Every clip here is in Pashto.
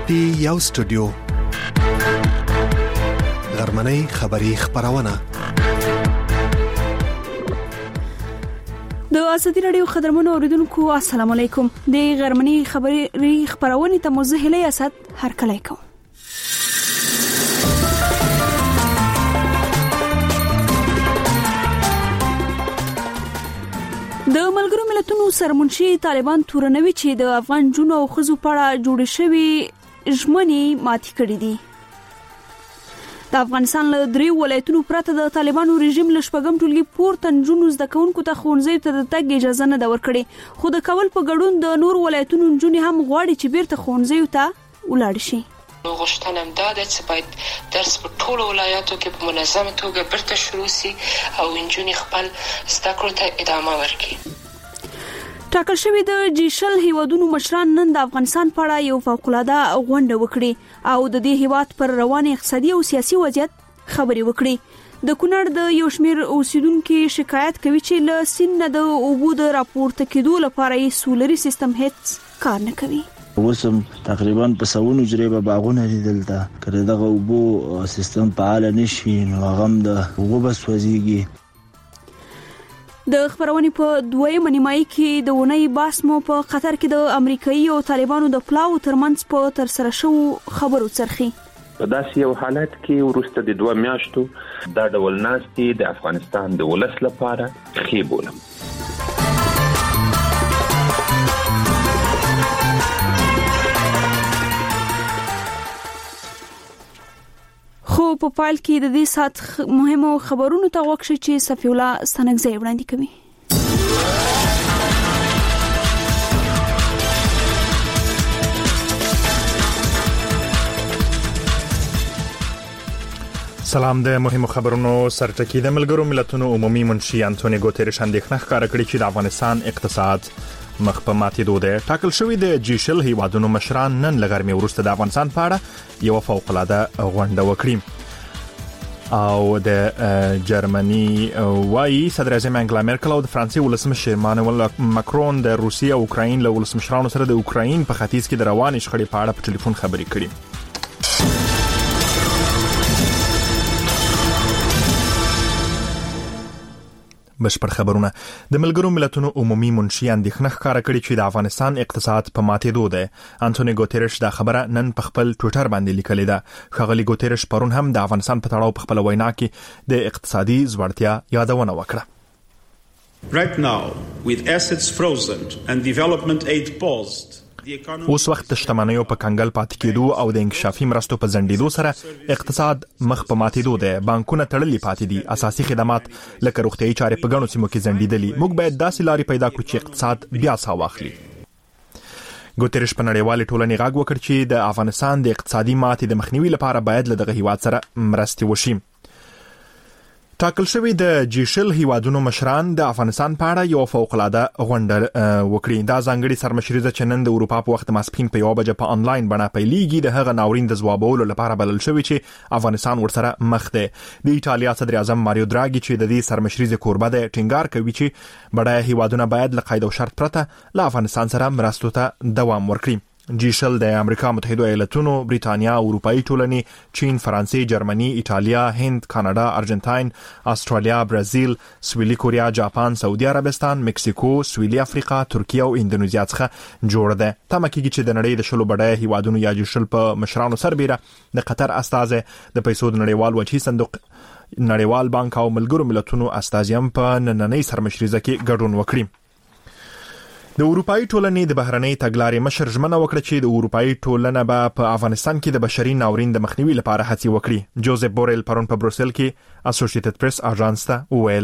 پی یو سټوډیو غرمنۍ خبری خبرونه د ازادي رادیو خبرونه اوریدونکو السلام علیکم د غرمنۍ خبری خبرونه ته مزهله اسد هر کله کوم د ملګرو ملتونو سرمنشي طالبان تورنوي چې د افغان جنو او خزو پړه جوړ شوی ژمنې ماتې کړې دي. د افغانستان له درې ولایتونو پرته د طالبانو رژیم له شپږم ټولګي پورته جنونو زده کوونکو ته ښوونځي ته د تګ اجازه نه ده ورکړې، خو د کابل په ګډون د نور ولایتونو جنونې هم غواړي چې بیرته ښوونځي ته ولاړ شي. غوښتنم دا ده چې باید درس په ټولو ولایاتو کې په منظمه توګه بیرته شروع شي او نجونې خپل زده کړو ته ادامه ورکړي. ټاکل شوی د جیشل هیوادونو مشران نن د افغانستان په اړه یو فوق‌العاده غونډه وکړي او د دې هیواد پر روان اقتصادي او سیاسي وضعیت خبرې وکړي. د کونړ د یو شمېر اوسیدونکو شکایت کوي چې له سیند نه د اوبو د راپورته کېدو لپاره یې سولري سیستم هیڅ کار نه کوي. وسم تقریبا په سونو جریبه باغونه لیدل تا کړه دغه اوبو سیستم فعال نشي نو غم د اوبو بس وځيږي. د خبرونې په دویمه نیمایي کې د ونې باس مو په قطر کې د امریکایي او طالبانو د پلاو ترمنځ په تر سره شو خبرو څرخي. په داسې یو حالت کې ورسته د 2 میاشتو دا ډول ناستي د افغانستان د ولس لپاره خې بولم. خو په پایل کې د دې سات مهمو خبرونو ته وښه چې صفی الله ستنګزی وړاندې کوي. سلام. د مهمو خبرونو سرټکی د ملګرو ملتونو عمومي منشي انټونی ګوتریش اندېښنه ښکاره کړې چې د افغانستان اقتصاد مخ په ماتېدو دی. ټاکل شوی د جیشل هیوادونو مشران نن لغرمې وروسته د افغانستان په اړه یو فوق‌العاده غونډه وکړي او د جرمني وايي صدر اعظم انګلا مرکل او د فرانسې ولسمشر مانوئل ماکرون د روسیې او اوکراین له ولسمشرانو سره د اوکراین په ختیځ کې د روانې شخړې په اړه په ټلیفون خبرې کړې. بشپړ خبرونه. د ملګرو ملتونو عمومي منشي اندېښنه ښکاره کړې چې د افغانستان اقتصاد په ماتېدو دی. انټونی ګوتریش دا خبره نن په خپل ټوئیټر باندې لیکلې ده. ښاغلي ګوتریش پرون هم د افغانستان په تړاو په خپل وینا کې د اقتصادي ځوړتیا یادونه وکړه. Right now, with assets frozen and development aid paused, اوس وخت د شتمنیو په کنګل پاتې کېدو او د انکشافي مرستو په ځنډېدو سره اقتصاد مخ په ماتېدو دی. بانکونه تړلي پاتې دي، اساسي خدمات لکه روغتیايي چارې په ګڼو سیمو کې ځنډېدلي. موږ باید داسې لارې پیدا کړو چې اقتصاد بیا ساه واخلي. ګوتریش په نړیوالې ټولنې غږ وکړ چې د افغانستان د اقتصادي ماتې د مخنیوي لپاره باید له دغه هیواد سره مرستې وشي. ټاکل شوی د جیشل هیوادونو مشران د افغانستان په اړه یو فوق‌العاده غونډه وکړي. دا ځانګړي سرمشري چې نن د اروپا په وخت ماسپښین په 1 بجه په انلاین بڼه پیلېږي د هغه ناورین د ځوابولو لپاره بلل شوی چې افغانستان ورسره مخ دی. د ایټالیا صدر اعظم ماریو دراګي چې د دې سرمشري کوربه دی ټینګار کوي چې بډایه هیوادونه باید له قید او شرط پرته له افغانستان سره مرستو ته دوام ورکړي. جیشل د امریکا متحده ایالاتونو، بریتانیا، اروپאי ټولنې، چین، فرانسې، جرمني، ایټالیا، هند، کاناډا، ارجنټاین، استرالیا، برازیل، سویلي کوریا، جاپان، سعودي عربستان، مکسیکو، سویلي افریقا، ترکیه او اندونیزیا څخه جوړ ده. تمه کېږي چې د نړۍ د شلو بډایه هیوادونو یا جیشل په مشرانو سربېره د قطر استازي د پیسو د نړیوال وجهي صندوق، نړیوال بانک او ملګرو ملتونو استازي هم په نننۍ سرمشريزه کې ګډون وکړي. د اروپאי ټولنې د بهرنۍ تګلارې مشر ژمنه وکړه چې د اروپאי ټولنه به په افغانستان کې د بشري ناورین د مخنیوي لپاره هڅې وکړي. جوزف بورل پرون په بروسل کې اسوسییټډ پریس اژانس ته وویل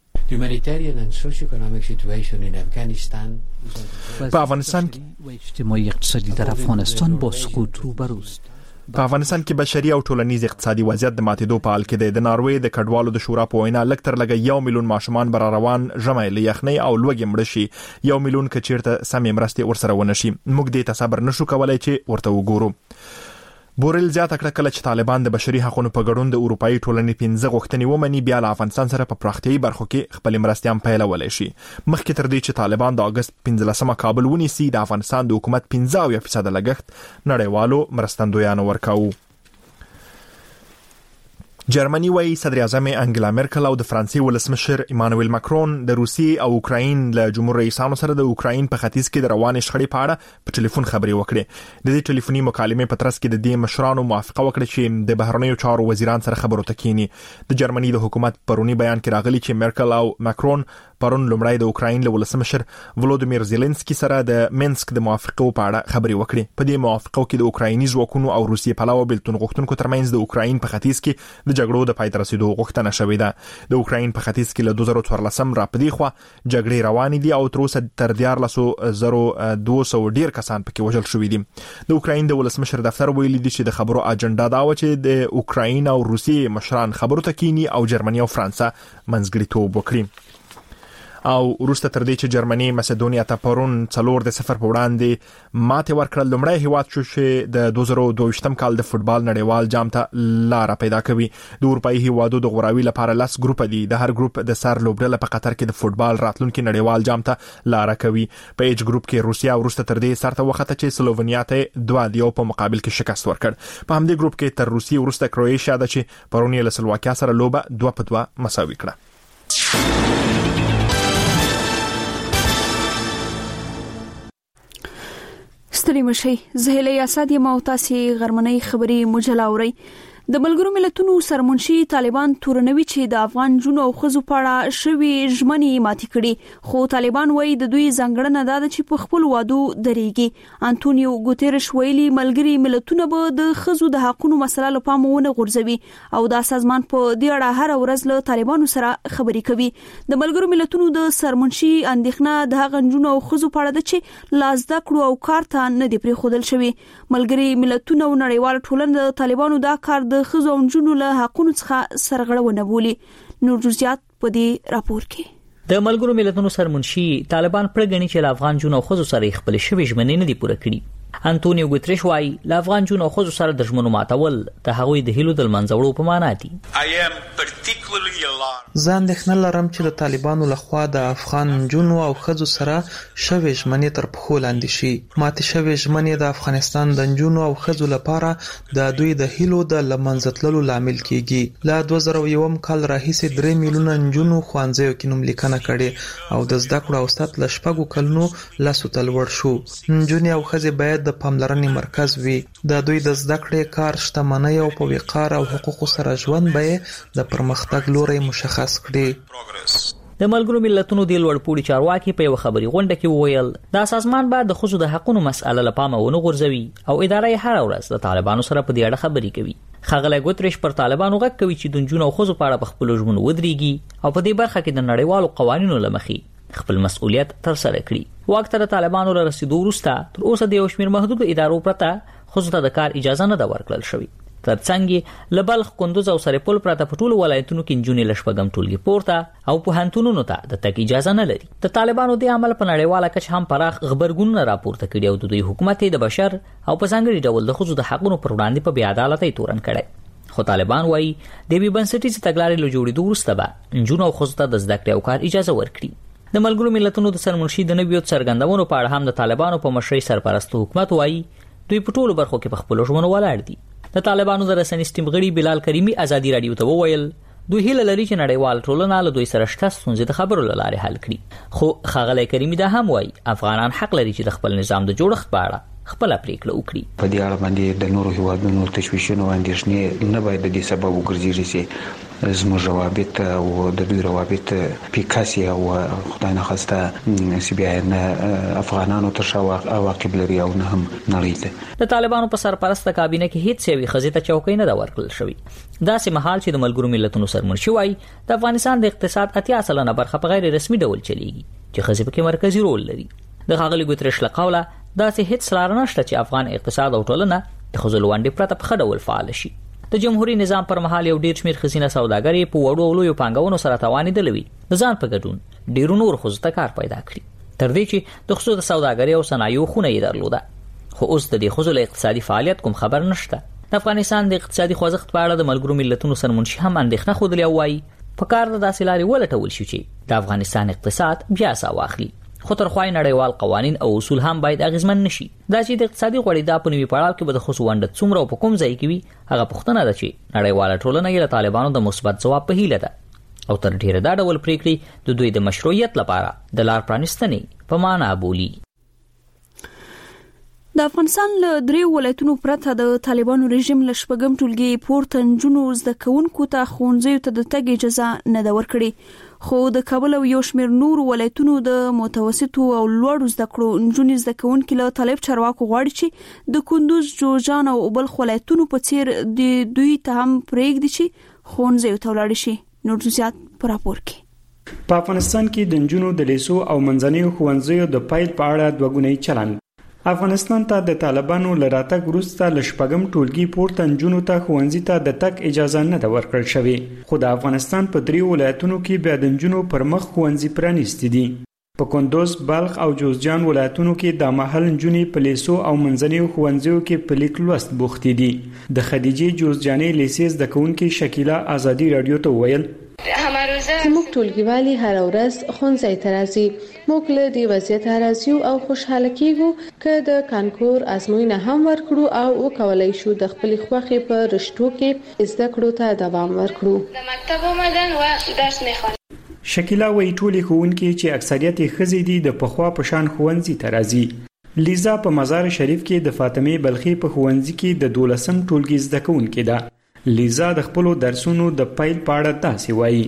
په افغانستان کې اجتماعي اقتصادي در افغانستان با سقوط روبروست. په افغانستان کې بشري او ټولنیز اقتصادي وضعیت د ماتېدو په حال کې دی. د ناروې د کډوالو د شورا په وینا لږ تر لږه 1 میلیون ماشومان بر روان ژمي له یخنۍ او لوږې مړه شي. 1 میلیون که چیرته سمې مرستې ورسره ونه شي. موږ دې ته صبر نشو کولای چې ورته وګورو. بوریل زیاته کړه کله چې طالبان د بشري حقوقو په ګډون د اروپאי ټولنې 15 غوښتنې ومني بیا له افغانستان سره په پراختیايي برخو کې خپل مرستې هم پیلولای شي. مخکې تر دې چې طالبان د اگست 15 کابل ونیسي د افغانستان د حکومت 15% لګښت نړیوالو مرستندویانو ورکاوه. جرمني وايي صدر اعظم انګلا مرکل او د فرانسې ولسمشر ایمانوئل ماکرون د روسیې او اوکراین له جمهور رئیسانو سره د اوکراین په ختیځ کې د روانې شخړې په اړه په ټلیفون خبرې وکړې. د دې ټلیفوني مکالمې په ترڅ کې د دې مشرانو موافقه وکړه چې د بهرنیو چارو وزیران سره خبرو ته کینی. د جرمني د حکومت پرونی بیان کې راغلی چې مرکل او ماکرون پرون لومړی د اوکراین له ولسمشر ولودیمیر زيلنسکي سره د مینسک د موافقو په اړه خبرې وکړې. په دې موافقو کې د اوکرایني ځواکونو او روسیې پلاوي بلتون غوښتونکو ترمنځ د اوکراین په ختیځ کې د جګړو د پای ته رسیدو غوښتنه شوې ده. د اوکراین په ختیځ کې له 2014 را پدې خو جګړې روانې دي او تر اوسه تر 14,200 ډیر کسان پکې وژل شوې دي. د اوکراین د ولسمشر دفتر ویلي دي چې د خبرو اجنډا دا و چې د اوکراین او روسیې مشران خبرو ته کینی او جرمني او فرانسه منځګړیتوب وکړي. او روسته تر دې چې جرمني مسدونیا ته پرون 4-0 په وړاندې ماته ورکړل لومړی هیواد شو چې د 2022م کال د فوتبال نړیوال جام ته لار پیدا کوي. د اروپאי هیوادو د غوراوي لپاره لاس ګروپ دي. د هر ګروپ د سر لوبډله په قطر کې د فوتبال راتلونکي نړیوال جام ته لار کوي. په ایچ ګروپ کې روسیا او روسته تر دې سره وخته چې سلوونیا ته 2-2 په مقابل کې شکست ورکړ. په همدې ګروپ کې تر روسي او روسته کرواتیا د چې پرونی له سلواکیا سره لوبه 2-2 مساوي کړه. ستړي مشي زهلي اسد یم او تاسو غرمنۍ خبري مجله اوري. د ملګرو ملتونو سرمنشي طالبان تورنوي چې د افغان جنو او خزو پاړه شوي ژمنې ماتي کړي، خو طالبان وایي د دوی ځنګړنه ده چې په خپل وادو درېږي. انټونیو ګوتيرش ویلي ملګري ملتونه به د خزو د حقوقو مسله له پامونه غورځوي او د سازمان په دې اړه هر ورځ له طالبانو سره خبرې کوي. د ملګرو ملتونو د سرمنشي اندېښنه د هغه جنو او خزو پاړه ده چې لازده کړو او کار ته نه دی پرې خودل شوی. ملګري ملتونه او نړیوال ټولنه د طالبانو دا کار د خزو او جنو له حقوقو څخه سرغړونه بولي. نور جزئیات په دې راپور کې. د ملګرو ملتونو سرمنشي طالبان پرګنی چې له افغان جنو او خزو سره خپل شوی ژمنې نه دی پوره کړي. انټونیو ګوتریش وايي له افغان جنو او خزو سره د ژمنو ماتول د هغوی د هیلو د منځوړو په معنا دي. زه اندېښنه لرم چې د طالبانو لخوا د افغان جنو او خزو سره شوی ژمنې تر پخو لاندې شي. ماته شوی ژمنې د افغانستان د جنو او خزو لپاره د دوی د هیلو د لمنځتللو لامل کیږي. له 2001 کال راهیسې 3 میلیونه جنو خوانځيو کې نوم لیکنه کړي او د زده کړو او ستات لشپګو کلونو لاسو تلور شو. جنو او خزې باید د پاملرنې مرکز وي. د دوی د زده کړې کار شتمنۍ او په وقار او حقوقو سره ژوند به د پرمختګ لوري مشخص کړي. د ملګرو ملتونو د لوړپوړي چارواکي په یو خبري غونډه کې وویل دا سازمان بعد د خصوصي د حقوقو مسأله لپاره ونه غورځوي او ادارې هر ورځ د طالبانو سره په دې اړه خبرې کوي. خغله ګوتریش پر طالبانو غږ کوي چې د جنونو او خزو په اړه په خپل ژوند ودرېږي او په دې برخه کې د نړیوالو قوانینو لمخې خپل مسؤلیت تر سره کړي. وخت د طالبانو را رسیدو وروسته تر اوسه د یو شمېر محدود ادارو پرته خزو ته د کار اجازه نه ده ورکړل شوې. ترڅنګ لبلخ کندوز او سرپل پرته په ټولو ولایتونو کې جنونې لشپګم ټولګي پورته او په هنتونو ته د تک اجازه نه لري. د طالبانو د عمل په نړیواله کچه هم پراخ خبرګونونه راپورته کړي او د دوی حکومت د بشر او په ځانګړي ډول د خزو د حقوقو پر وړاندې په بې عدالتۍ تورن کړي. خو طالبان وایي د بي بنسټیز تګلارې له جوړېدو وروسته به جنونو او خزو ته د زده کړې او کار اجازه ورکړي. د ملګرو ملتونو د سرمنشي د نویو څرګندونو په اړه هم د طالبانو په مشرۍ سرپرست حکومت وایي دوی په ټولو برخو کې په خپل ژوند ولاړ دي. د طالبانو د رسنۍ سټیمغړي بلال کریمی ازادي رادیو ته وویل دوی هیله لري چې نړیوال ټولنه له دوی سره شته ستونزې د خبرو لاره حل کړي. خو خغله کریمی دا هم وایي افغانان حق لري چې د خپل نظام د جوړښت په اړه خپل پریکړه وکړي. په دې اړه باندې د نورو هیوادونو تشویشونه او اندېښنې نه باید د دې سبب وګرځي چې زموږ روابط او د دوی روابط پیکاسي او خدای نه خواسته سی بي ان افغانانو ته شاو عواقب لري او نه هم نړۍ ته. د طالبانو په سرپرست کابینه کې هیڅ یوې خزې ته چوکۍ نه ورکړل شوې. دا سه مهال چې د ملګرو ملتونو سرمنشي وایي د افغانستان د اقتصاد 80% برخه په غیر رسمي ډول چلیږي چې خزې پکې مرکزی رول لري. د غاغلی ګوتریش له قوله دا سه هیڅ لار نشته چې افغان اقتصاد او ټولنه د خزلوانډي پرته په خډول فعال شي. د جمهوریت نظام پر مهال یو ډیر شمیر خزینه سوداګری په وړو او لویو پانګونو سره توانیدل وي. د ځان په ګډون ډیرو نور خزته کار پیدا کړی تر دې چې د خصوصي سوداګری او صنایعو خونه یې درلوده. خو اوس د دې خزل اقتصادي فعالیت کوم خبر نشته. د افغانستان د اقتصادي خوځښت په اړه د ملګرو ملتونو سرمنشي هم اندېښنه خوده وایي په کار د داسې لارې ولټول شي چې د افغانستان اقتصاد بیا سا واخلي، خو تر خوای نړیوال قوانین او اصول هم باید اغیزمن نشي. دا چې د اقتصادي غوړېدا په نوي پړاو کې به د خصوص ونډه څومره په کوم ځای کې وي هغه پوښتنه ده چې نړیواله ټولنه یې له طالبانو د مثبت ځواب په هیله ده او تر ډیره دا ډول پریکړې د دوی د مشروعیت لپاره د لار پرانستنې په معنا بولي. د افغانستان له 3 ولایتونو پرته د طالبانو رژیم له شپږم ټولګي پورته نجونو زده کوونکو ته ښوونځیو ته د تګ اجازه نه ده ورکړې، خو د کابل او یو شمېر نور ولایتونو د متوسطو او لوړو زده کړو نجونې زده کوونکي له طالب چارواکو غواړي چې د کندوز، جوزجان او بلخ ولایتونو په څیر د دوی ته هم پرېږدي چې ښوونځیو ته ولاړ شي. نور زیات پر راپور کې په افغانستان کې د نجونو د لیسو او منځنیو ښوونځیو د پیل په اړه دوګونی چلند. افغانستان ته د طالبانو لراتګ وروسته ل شپږم ټولګي پورته نجونو ته ښوونځي ته د تګ اجازه نه ده ورکړل شوې، خو د افغانستان په 3 ولایتونو کې بیا د نجونو پر مخ ښوونځي پرانیستي دي. په کندوز، بلخ او جوزجان ولایتونو کې د محل نجونې په لیسو او منځنیو ښوونځیو کې په لیک لوست بوختې دي. د خدیجې جوزجانې لیسې زده کوونکې شکیلا ازادي رادیو ته ویل زموږ ټولګیوالي هر ورځ ښوونځي ته راځي، موږ له دې وضعیت راځو او خوشحاله کیږو که د کانکور ازموینه هم ورکړو او وکولای شو د خپل خوښې په رشتو کې زده کړو ته دوام ورکړو. د مکتب اومدن و درس میخوانم. شکیلا وایي ټولې ښوونکي چې اکثریت یې ښځې دي د پخوا په شان ښوونځي ته راځي. لیزا په مزار شریف کې د فاطمه بلخي په ښوونځي کې د 12م ټولګي زده کوونکې ده. لیزا د خپل درسونو د پیل پاړه تاسو وایي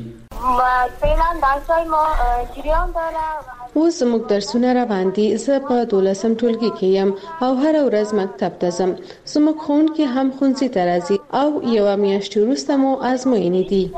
اوس زموږ درسونه روان دي. زه په 12م ټولګي کې یم او هر ورځ مکتب ته ځم. زموږ ښوونکي هم ښوونځي ته راځي او یو میاشت وروسته مو ازموینې دي.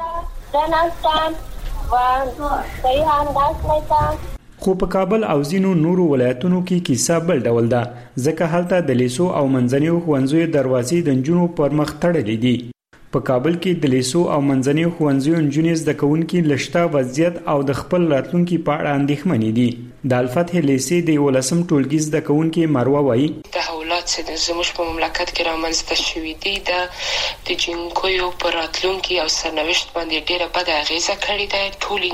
خو په کابل او ځینو نورو ولایتونو کې کیسه بل ډول ده، ځکه هلته د لیسو او منځنیو ښوونځیو دروازې د نجونو پر مخ تړلې دي. په کابل کې د لیسو او منځنیو ښوونځیو نجونې زده کوونکي له شته وضعیت او د خپل راتلونکي په اړه اندېښمنې دي. د الفتح لیسې د 11م ټولګي زده کوونکي مروه وایي تحولات چې زموږ په مملکت کې رامنځته شوي دي د جنګیو پر راتلونکي او سرنوشت باندې ډېره بده اغیزه کړې ده. ټولې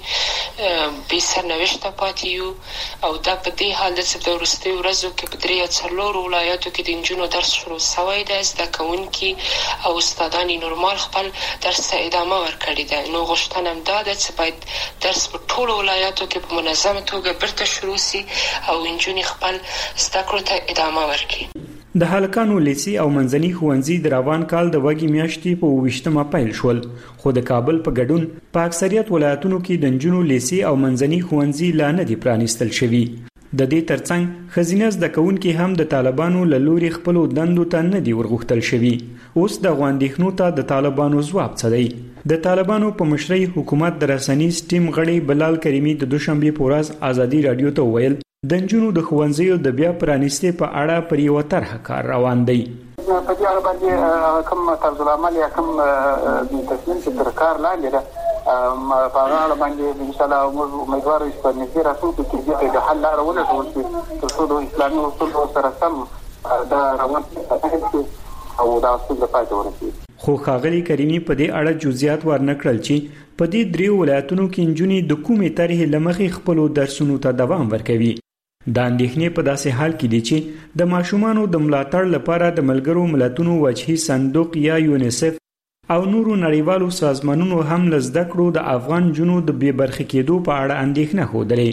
نجونې بې سرنوشته پاتې یو او دا په دې حال ده چې د وروستیو ورځو کې په 3 یا 4 ولایاتو کې د نجونو درس شروع شوی ده. زده کوونکي او استادان نورمال خپل درس ته ادامه ورکړې ده. نو غوښتنه هم دا ده چې باید درس په ټولو ولایاتو کې په منظمه توګه برته شروع سي او نجونې خپل زده کړو ته ادامه ورکړي. د هلکانو لیسې او منځني ښوونځي د روان کال د وږي میاشتې په 28مه پیل شول، خو د کابل په ګډون په اکثریت ولایتونو کې د نجونو لیسې او منځني ښوونځي لا نه دي پرانیستل شوي. د دې ترڅنګ ښځینه زده کوونکي هم د طالبانو له لوري خپلو دندو ته نه دي ورغوښتل شوي. اوس د غونډېښنو ته د طالبانو ځواب څه دی؟ د طالبانو په مشرۍ حکومت د رسنیز ټیم غړي بلال کریمي د دوشنبه په ورځ ازادي رادیو ته ویل د نجونو د ښوونځیو د بیا پرانیستې په اړه پر یو طرحه کار روان دی. په دې اړه باندې کوم طرز العمل یا کوم تصمیم چې تر کار لاندې ده په اړه باندې ان شاء الله موږ امیدوار یو چې په نږدې راتلونکي کې د حل لاره ولټول شي تر څو د اسلامي اصولو سره سم دا روان شي او دا څنګه پاتې ورسي. خو ښاغلي کریمي په دې اړه جزئیات ورنکړل چې په دې 3 ولایتونو کې نجونې د کومې طرحې له مخې خپلو درسونو ته دوام ورکوي. دا اندېښنې په داسې حال کې دي چې د ماشومانو د ملاتړ لپاره د ملګرو ملتونو وجهي صندوق یا یونیسف او نورو نړیوالو سازمانونو هم له زده کړو د افغان نجونو د بې برخې کېدو په اړه اندېښنه ښودلې.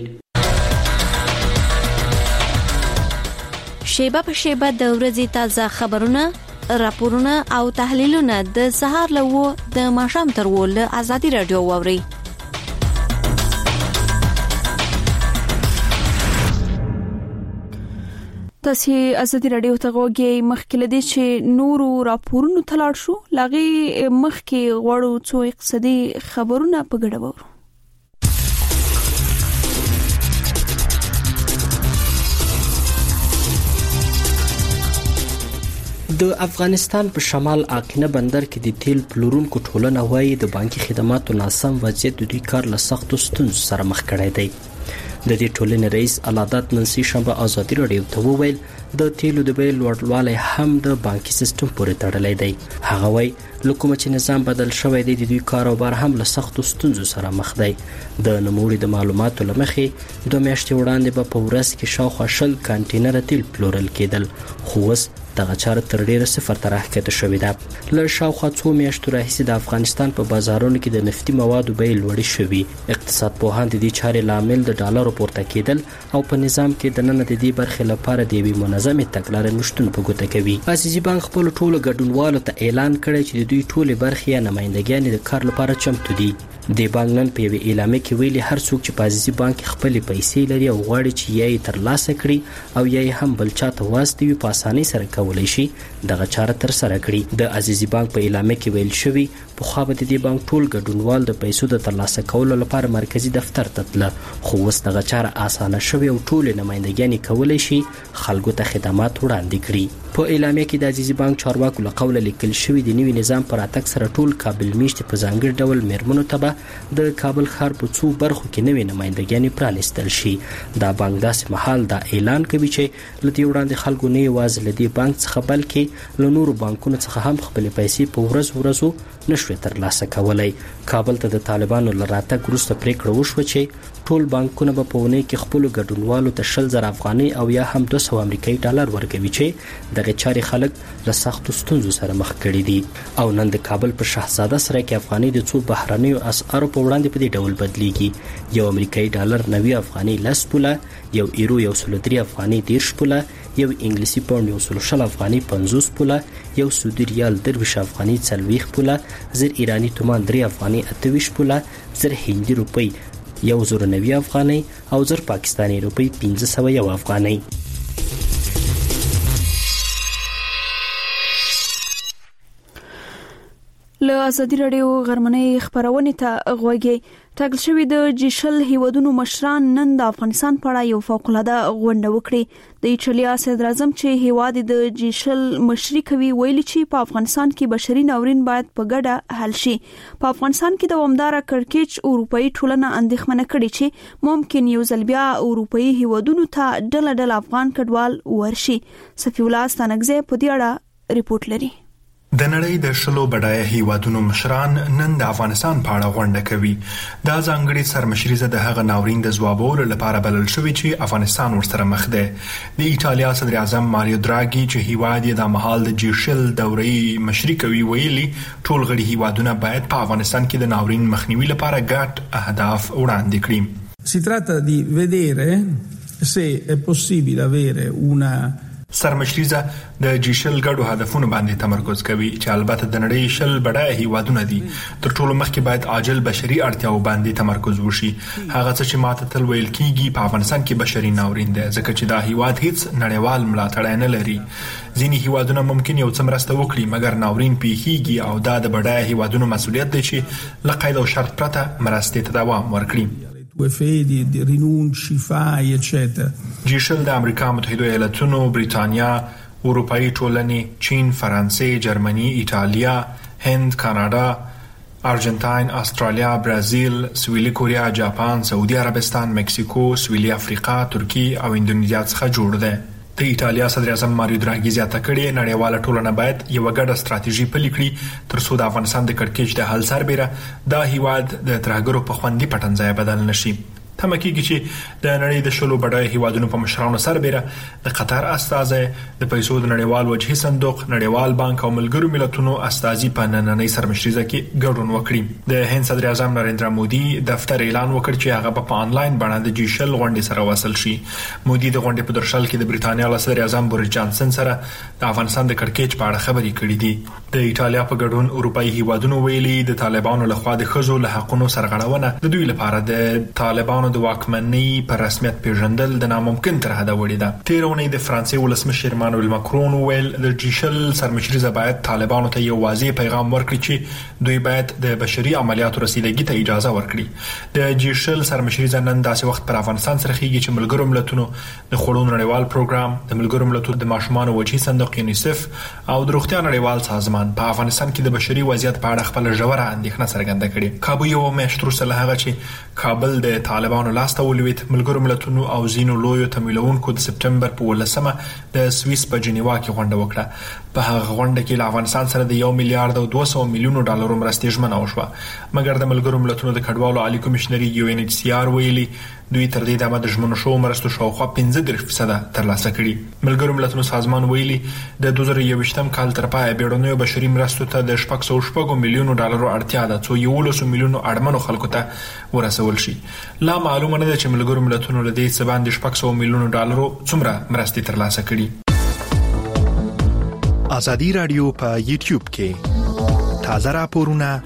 شیبه په شیبه د ورځې تازه خبرونه، راپورونه او تحلیلونه د سهار له د ماښام تر له ازادي رادیو واوري. تاسو ازادي رادیو ته غوږی مخکې لدی چې نورو راپورونو تلاړ شو لاغي مخکې غوړو څو اقتصادي خبرونه په ګډه وورو. د افغانستان په شمال اقینه بندر کې د تیل پلورونکو ټولنه وايي د بانکي خدماتو ناسم وضعیت د دوی کار له سختو ستونزو سره مخ کړی دی. د دې ټولنې رئیس علادت ننسي شنبه ازادي راډیو ته وویل د تیلو د بیې لوړوالی هم د بانکي سیستم پورې تړلی دی. هغه وایي له کومه چې نظام بدل شوی دی د دوی کاروبار هم له سختو ستونزو سره مخ دی. د نوموړي د معلوماتو له مخې 2 میاشتې وړاندې به په ورځ کې شاوخوا 10 کانټینره تیل پلورل کېدل، خو اوس دغه چاره تر ډیره صفر ته راښکته شوې ده. له شاوخوا 2 میاشتو راهیسې د افغانستان په بازارونو کې د نفتي موادو بیې لوړې شوې. اقتصاد پوهان د دې چارې لامل د ډالرو پورته کېدل او په نظام کې د نن د دې برخې لپاره د یوې منظمې تګلارې نشتون په ګوته کوي. عزیزي بانک خپل ټولو ګډونوالو ته اعلان کړی چې د دوی ټولې برخې یا نمائندګان د کار لپاره چمتو دي. د بانک نن په یوې اعلامیه کې ویلي هر څوک چې په عزیزي بانک خپل پیسې لري او غواړي چې یې ترلاسه کړي او یې هم بل چاته واستوي په اسانۍ سره کولای شي دغه چاره تر سره کړي. د عزیزي بانک په اعلامیه کې ویل شوی په خو به د دې بانک ټول ګډونوال د پیسو د ترلاسه کولو لپاره مرکزی دفتر ته تله، خو اوس دغه چاره اسانه شوې او ټول نمائندګان کولای شي خلکو ته خدمات وړاندې کړي. په اعلامیه کې د عزیزي بانک چارواکو له قوله لیکل شوی د نوي نظام پر اتک سره ټول کابل میشت په ځانګړي ډول میرمنو ته د کابل ښار په څو برخو کې نوي نمائندګان پرانیستل شي. دا بانک داسې مهال دا اعلان کوي چې لدی وړاندې خلکو نه یوازې لدی بانک څخه بلکې له نورو بانکونو څخه هم خپل پیسې په ورځو نشوي ترلاسه کولای. کابل ته د طالبانو لراتګ وروسته پریکړه وشوه چې ټول بانکونه به په ونې کې خپل ګډونوالو ته 10,000 افغاني او یا هم 200 امریکایي ډالر ورکوي چې دغه چاري خلک له سختو ستونزو سره مخ کړي دي. او نن د کابل په شاهزاده سره کې افغاني د څو بهرنیو اسعارو په وړاندې په دې ډول بدلیږي. یو امریکایي ډالر 90 افغاني 10 پوله، یو ایرو 103 افغاني 10 پوله، یو انګلیسي پاوند 160 افغاني 50 پوله، یو سعودي ریال 23 افغاني 40 پوله، زر ایرانی تومان 3 افغاني 28 پوله، زر هندي روپی 190 افغاني او زر پاکستاني روپی 501 افغاني. له ازادي راډیو غرمنۍ خبرونه ته غوږی ټاکل شوی د جیشل هیوادونو مشران نن د افغانستان په اړه یو فوق العاده غونډه وکړه. د ایټالیا صدر اعظم چې هیواد د جیشل مشري کوي ویلي چې په افغانستان کې بشري ناورین باید په ګډه حل شي. په افغانستان کې دوامدار کړکېچ اروپאי ټولنه اندېښمنه کړي چې ممکن یو ځل بیا اروپאי هیوادونو ته ډله افغان کډوال ورشي. صفی الله ستانګزه په دې اړه ریپورت لري. د نړۍ د شلو بډایه هیوادونو مشران نن د افغانستان په اړه غونډه کوي. دا ځانګړي سرمشري د هغه ناورین د ځوابولو لپاره بلل شوی چې افغانستان ورسره مخ دی. د ایټالیا صدر اعظم ماریو دراګي چې هیواد یې د مهال د جیشل دورې مشري کوي ویلي ټول غړي هیوادونه باید په افغانستان کې د ناورین مخنیوي لپاره ګډ اهداف وړاندې کړي. Si tratta di vedere se è possibile avere una سرمشریزه د جیشل ګډو هدفونو باندې تمرکز کوي چې البته د نړۍ شل بډایه هیوادونه دي. تر ټولو مخکې باید عاجل بشري اړتیاو باندې تمرکز وشي. هغه څه چې ماته تل ویل کیږي په افغانستان کې بشري ناورین دی ځکه چې دا هیواد هیڅ نړیوال ملاتړ نه لري. ځینې هیوادونه ممکن یو څه مرسته وکړي مګر ناورین پیښیږي او دا د بډایه هیوادونو مسؤلیت دی چې له قید او شرط پرته مرستې ته دوام ورکړي. fedi, rinunci, fai, eccetera. جیشل د امریکا متحده ایالاتونو، بریتانیا، اروپאי ټولنې، چین، فرانسې، جرمني، ایټالیا، هند، کاناډا، ارجنټاین، استرالیا، برازیل، سویلي کوریا، جاپان، سعودي عربستان، مکسیکو، سویلي افریقا، ترکیه او اندونیزیا څخه جوړ دی. د ایټالیا صدر اعظم ماریو دراګي زیاته کړې نړیواله ټولنه باید یو ګډه ستراتیژي پلي کړي تر څو د افغانستان د کړکېچ د حل سربېره دا هیواد د ترهګرو په خوندي پټنځای بدل نشي. تمه کېږي چې د نړۍ د شلو بډایه هیوادونو په مشرانو سربېره د قطر استازی، د پیسو د نړیوال وجهي صندوق، نړیوال بانک او ملګرو ملتونو استازي په نننۍ سرمشریزه کې ګډون وکړي. د هند صدر اعظم نریندرا مودي دفتر اعلان وکړ چې هغه په آنلاین بڼه د جیشل غونډې سره وصل شي. مودي د غونډې په درشل کې د برېټانیا له صدر اعظم بوریس جانسن سره د افغانستان د کړکېچ په اړه خبرې کړې دي. د ایټالیا په ګډون اروپאי هیوادونو ویلي د طالبانو لخوا د ښځو له حقونو سرغړونه د دوی لپاره د طالبانو د واکمنۍ پر رسمیت پیژندل د ناممکن تر حده وړي ده. تیر اونۍ د فرانسې ولسمشر مانویل ماکرون ویل د جیشل سرمشریزه باید طالبانو ته یو واضح پیغام ورکړي چې دوی باید د بشري عملیاتو رسیدګۍ ته اجازه ورکړي. د جیشل سرمشریزه نن داسې وخت پر افغانستان سره خېږي چې ملګرو ملتونو د خوړو نړیوال پروګرام، د ملګرو ملتونو د ماشومانو وجهي صندوق یونیسف او د روغتیا نړیوال سازمان په افغانستان کې د بشري وضعیت په اړه خپل ژوره اندېښنه څرګنده کړې. کابو یو میاشت وروسته له هغه چې کابل د طالبانو طالبانو لاسته ولويد. ملګرو ملتونو او زینو لویو تمویلونکو د سپټمبر په 18مه د سویس په جنیوا کې غونډه وکړه. په هغه غونډه کې له افغانستان سره د 1 میلیارډ او 200 میلیونو ډالرو مرستې ژمنه وشوه. مګر د ملګرو ملتونو د کډوالو عالی کمشنري UNHCR ویلي دوی تر دې دمه د ژمنو شو مرستو شاوخوا 15% ترلاسه کړي. ملګرو ملتونو سازمان ویلي د 2021م کال تر پایه بیړنیو بشري مرستو ته د 600 میلیونو ډالرو اړتیا ده چې 11 میلیونو اړمنو خلکو ته ورسول شي. لا معلومه نه ده چې ملګرو ملتونو له دې څخه باندې 600 میلیونو ډالرو څومره مرستې ترلاسه کړي. ازادي رادیو په یوټیوب کې تازه راپورونه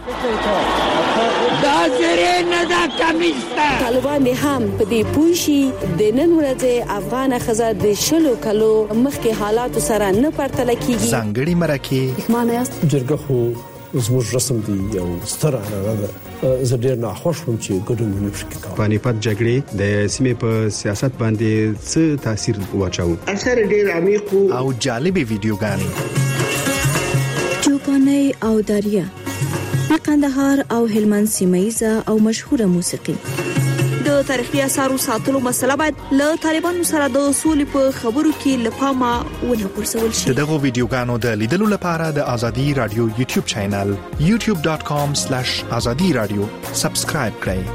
طالبان هم په دې پوښي د نن ورځې افغان خزه د شلو کلو مخکې حالات سره نه پرتل کیږي. ځانګړي مرکه معنی جرګه خو زموږ رسم دی او ستره هغه زه ډیر نه خوشم چې ګډون ونه شي. پانیپت جګړې د سیمې په سیاست باندې څه تاثیر واچاو؟ اثر ډیر عمیق او جالب ویډیوګانې چوپاني او دریا قندهار او هلمند سیمایزه او مشهوره موسیقي. د تاریخي اثارو ساتلو مسله باید له طالبانو سره د اصول په خبرو کې لپاره ونه پرسول شي. دغه ویډیوګانو د لیدلو لپاره د ازادي رادیو یوټیوب چینل youtube.com/azadi-radio سبسکرایب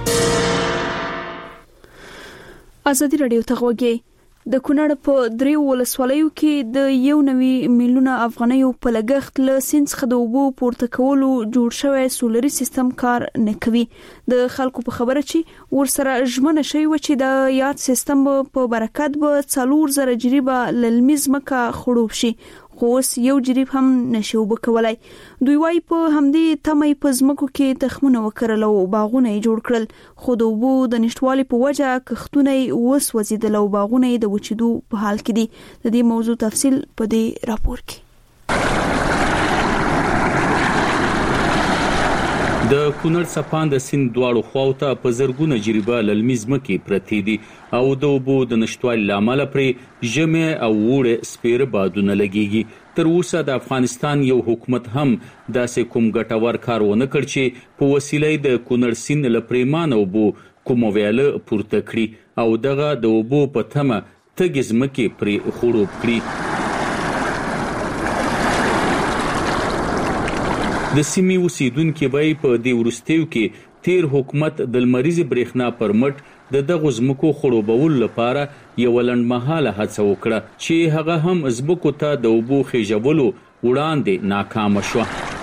کړئ. ازادي رادیو ته غوږی. د کونړ په 3 ولسوالیو کې د 1 میلیون افغانیو په لګښت له سیند څخه د اوبو پورته کولو جوړ شوی سولري سیستم کار نه کوي. د خلکو په خبره چې ورسره ژمنه شوی و چې د یاد سیستم په برکت به 4,000 جریبه للمیز مکه خړوب شي، خو اوس یو جریب هم نشو وکولای. دوی وايي په همدې تمې په ځمکو کې تخمونه وکړل او باغونه جوړ کړل، خو د اوبو د نشټوالي په وجه کښتونه وسوځیدل او باغونه د وچېدو په حال کې دي. د دې موضوع تفصیل په دې راپور کې. د کونړ سپان د سیند دواړو خواوته په زرګونه جریبه للمیز مکې پرتې دي او د اوبو د نشټوالي لامل پرې ژمه او وړه سپیره بادونه لګيږي. تر اوسه د افغانستان یو حکومت هم داسې کوم ګټور کار ونه کړ چې په وسیله د کونړ سیند لپریمان اوبو کوم ویاله پورته کړي او دغه د اوبو په تمه تګز مکې پرې خړوب کړي. د سیمې اوسیدونکو به په دې ورستیو کې تیر حکومت د لمریزي برېښنا پرمټ د دغه زمکو خړوبول لپاره یو لنډمهاله هڅه وکړه چې هغه هم زمکو ته د اوبو خېجولو وړاندې ناکام شو.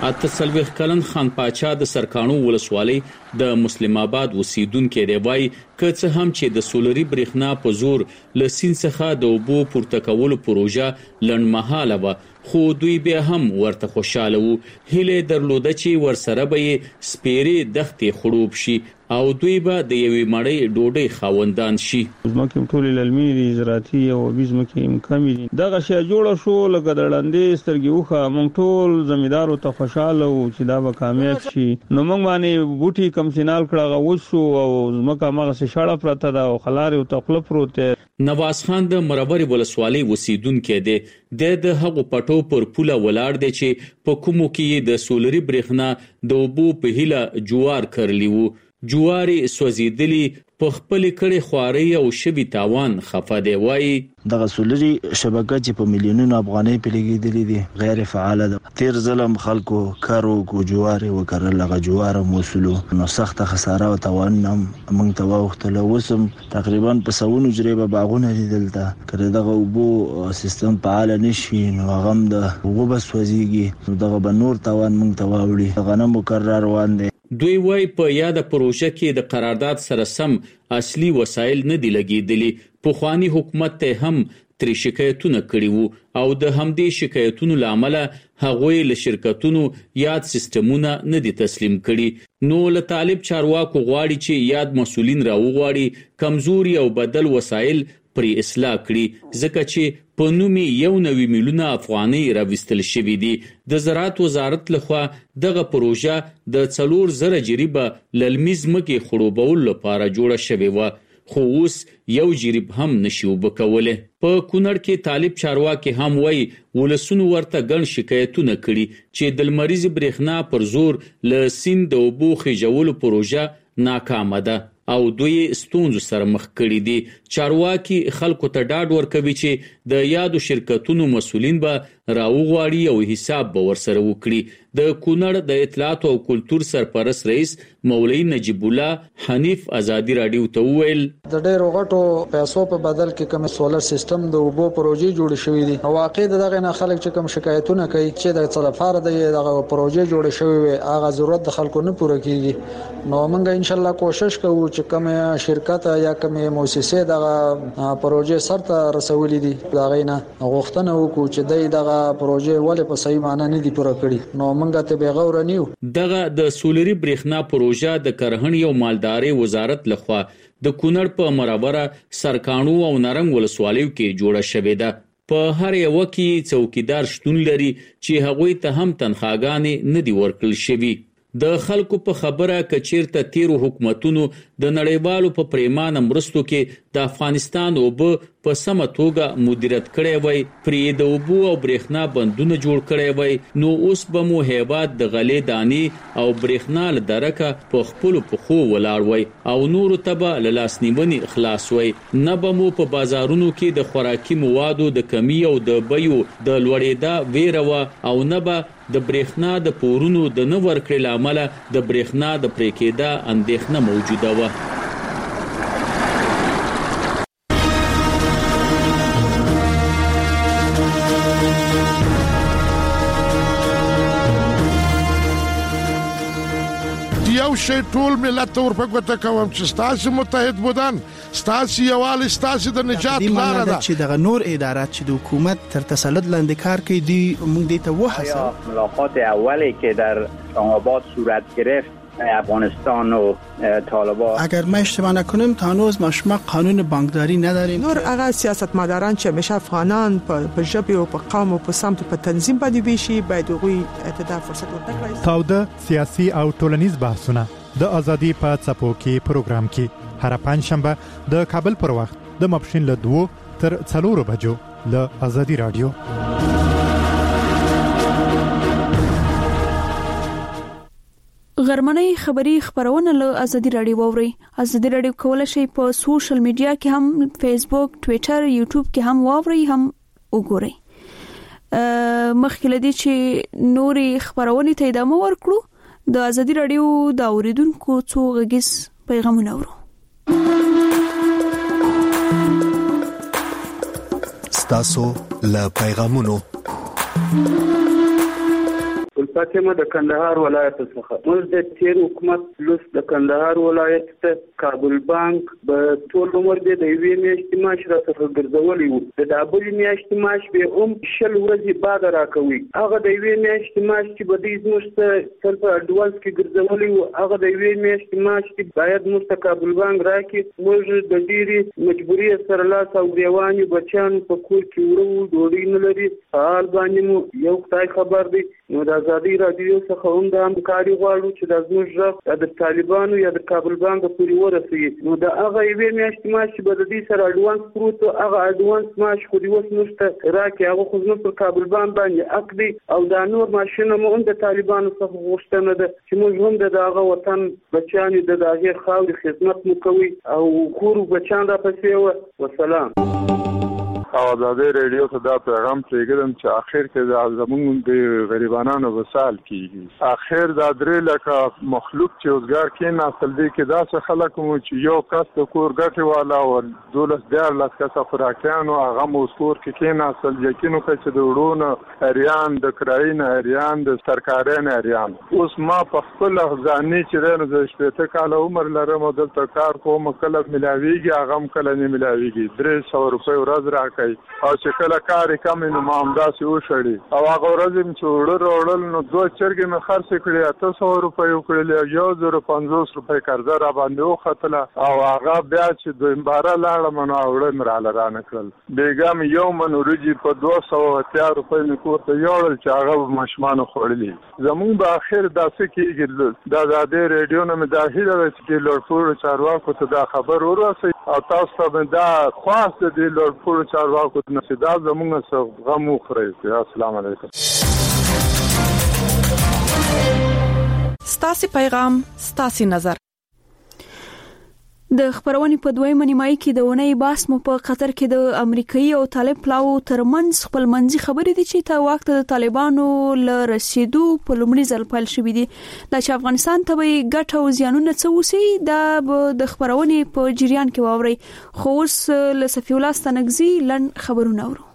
48 کلن خان پاچا د سرکانو ولسوالۍ د مسلم آباد اوسیدونکو دی وای که څه هم چې د سولري برېښنا په زور ل سین څخه د اوبو پورته کولو پروژه لنډمهاله و، خو دوی بیا هم ورته خوشاله وو. هیله درلوده چې ورسره به سپيري دښتې خړوب شي او دوی به د یوې مړۍ ډوډۍ خاوندان شي. زمکه ټول للميري زراعتي او بزمکه امکاني دي. دغه شی جوړ شو لکه دړندې سترګې وخه مونږ ټول زمیدارو ته خوشاله وو چې دا به کامیاب شي. نو مونږ باندې بوټي کم سینال کړه وشو او زمکه مغه سي شاړه پرته دا او خلاري او تخلف پروت. نواز خان د مروري ولسوالۍ وسیدونکو دی. د هغو پټو پر پوله ولاړ دی چې په کومو کې د سولري برېښنا د اوبو په هیله جوار کرلی وو. جواري سوځیدلی په خپل کړي خواري او شبي تاوان خفه دی. وای دغه سولري شبکه چې په میلیونونو افغانۍ په لګیدلې دي غیر فعال ده. تیر ظلم خلکو کارو کو جواري وکړل، لغه جوار موصلو نو سخت خساره او تاوان هم موږ ته وختل. وسم تقریبا په 100 جریبه باغونه دلته کړه دغه وبو سیستم فعال نشي نو غم د وبس وزيږي دغه بنور تاوان موږ ته واوړي. غنم مقرر روان دي. دوی وای په یاد پروژه کې د قرارداد سره سم اصلي وسایل نه دی لګیدلی. پخوانی حکومت ته هم تر شکایتونه کړي وو او د همدې شکایتونو لامل هغوی له شرکتونو یاد سیستمونه نه دي تسلیم کړي. نو له طالب چارواکو غواړي چې یاد مسولین راوغواړي کمزوري او بدل وسایل پرې اصلاح کړي ځکه چې په نومي 1 میلیون افغانۍ راوستل شوې دي. د زراعت وزارت لخوا دغه پروژه د 4,000 جریبه للمیز مکې خړوبول لپاره جوړه شوې و، خو اوس یو جریب هم نشي وبکوله. په کونړ کې طالب چارواکي هم وای ولسونو ورته ګڼ شکایتونه کړي چې د لمریزي برېښنا پر زور له سیند د اوبو خېجولو پروژه ناکامه ده. او دوی ستونزو سره مخ کړي دي. چارواکي خلکو ته ډاډ ورکوي چې د یادو شرکتونو مسؤلین به راوغواړي او حساب به ورسره وکړي. د کونړ د اطلاعات او کلتور سرپرست رئیس مولوی نجیب الله حنیف ازادي رادیو ته وویل د ډېرو غټو پیسو په بدل کې کوم سولر سیستم د اوبو پروژې جوړې شوې دي. واقع دغه نه خلک چې کوم شکایتونه کوي چې د څلفار دغه پروژې جوړې شوې وي هغه ضرورت د خلکو نه پوره کیږي. نو موږ ان شاء الله کوشش کوو چې کوم شرکت یا کوم مؤسسه دغه پروژې سرته رسولې دي دغه نه غوښتنه وکړو چې دغه پروژې ولې په صحیح معنی نه دي پوره کړي. نو موږ ته به غوړ نیو. دغه د سولري برېښنا پروژه د کرهڼې او مالداري وزارت لخوا د کونړ په مرابره سرکانو او نرنګ ولسوالیو کې جوړه شوې ده. په هر یو کې څوکیدار شتون لري چې هغوی ته هم تنخواګانې نه دي ورکړل شوي. د خلکو په خبره کچیرته تیرو حکومتونو د نړیوالو په پریمانه مرستو کې د افغانستان اوبه په سمه توګه مدیریت کړی وای، پرې د اوبو او برېښنا بندونه جوړ کړی وای، نو اوس به مو هیواد د غلې دانې او برېښنا له درکه په خپلو پښو ولاړ وای او نورو ته به له لاسنیونې خلاص وای. نه به مو په بازارونو کې د خوراکي موادو د کمی او د بیو د لوړېدا ویره وه او نه به د برېښنا د پورونو د نه ورکړې له امله د برېښنا د پرې کېدا اندېښنه موجوده وه. یو شی ټول ملت ته ورپګوته کوم چې ستاسو متحد بودن ستاسو یوالي ستاسو د نجات لاره ده. چې دغه نور ادارات چې د حکومت تر تسلط لاندې کار کوي دی موږ دې ته وحسن ملاقات اولی که در اسلام‌آباد صورت گرفت افغانستان و طالبان، اگر ما اشتباه نکنم تا هنوز ما قانون بانکداری نداریم. نور هغه سیاستمداران چې همیشه افغانان په ژبه او په قوم او په سمت په تنظیم باندې ویشي باید غوي اعتدال فرصت ورکړي. تاوده سیاسي او ټولنیز بحثونه د ازادي په څپو کې پروګرام کې هر پنځشنبه د کابل پر وخت د ماپښین له 2 تر 4 بجو له ازادي رادیو. غرمنۍ خبری خبرونه له ازادي رادیو ووري. ازادي رادیو کولای شي په سوشل میډیا کې هم فیسبوک، ټوئیټر، یوټیوب کې هم ووري هم وګوري. مخکې لدی چې نوري خبرونه ته ادامه ورکړو د ازادي رادیو د اوریدونکو څو غږیز پیغامونه ورو. ستاسو له پیغامونو فاطمه د کندهار ولایت څخه موږ د تیر حکومت لوس د کندهار ولایت ته کابل بانک به ټول عمر د یوې میاشتې معاش راڅخه ګرځولي وو. د دابلې میاشتې معاش به شل ورځې بعد راکوي. هغه د یوې میاشتې معاش چې به دې زموږ ته په اډوانس کې ګرځولي وو هغه د یوې میاشتې معاش چې باید موږ ته کابل بانک راکړي. موږ د ډېرې مجبوري سره لاس او ګریوان بچیان په کور کې ورو ډوډۍ نه لري. حال باندې مو یو خدای خبر دی. نو د ازادي رادیو څخه هم د همکاري غواړو چې د زموږ غږ د طالبانو یا د کابل بانک پورې ورسوي. نو د هغه یوې میاشتې معاش چې به د دې سره اډوانس پروت هغه اډوانس معاش خو دې اوس موږ ته راکړي. هغه خو زموږ پر کابل بانک باندې حق دی او دا نور معاشونه مو هم د طالبانو څخه غوښتنه ده چې موږ هم د هغه وطن بچیانو د هغې خاورې خدمت مو کوي او کور بچیان راپسې وه. وسلام. ازادي رادیو ته دا پیغام پرېږدم چې اخر کې زموږ د غریبانو وسال کیږي. اخر دا درې لکه مخلوق چې روزګار کې ناسل دي کې دا څه خلک مو چې یو کس د کور ګټي والا او 12 کس خوراکیانو هغه مو کور کې ناسل یقینو چې د وړونو اریان د کرایین اریان د سرکارین اریان. اوس ما په خپل ځاني چې د 18 کال عمر لرم او دلته کار کوم کله ملاویږي هغه کله نه ملاویږي. 300 روپۍ ورځ راکړي او چې کله کار کم نو ما همداسې وشړي او هغه ورځ چې وړل نو 2 چرګې مې خرڅ کړې 800 روپۍ وکړلې 1050 روپۍ قرضه را باندې وختله او هغه بیا چې دویمباره لاړم نو وړل مراله را نکړل. بیګا مې یو من ورجی په 280 روپۍ مې کور ته یوړل چې هغه مشمانو خوړلې. زمون به اخر داسې کېږي د ازادي رادیو نه مې دا هیله ده چې لوړپوړو چارواکو ته دا خبر ورسوي او تاسو ته دا خاص دي لوړپوړو چارواکو ته نصیدا زمونږ څخه غم وخوري. السلام علیکم. ستاسو پیغام ستاسو نظر. د خبرونې په دویمه نیمایي کې د ونې باس مو په قطر کې د امریکایي او طالب پلاو ترمنځ خپل منځي خبرې دي چې تا وخت د طالبانو ل رسیدو په لومړي ځل پیل شوې دي د افغانستان ته وي ګټه او زیانونه څه وسی د خبرونې په جریان کې واوري خو اوس ل صفی الله ستنګزي لن خبرونه اورو.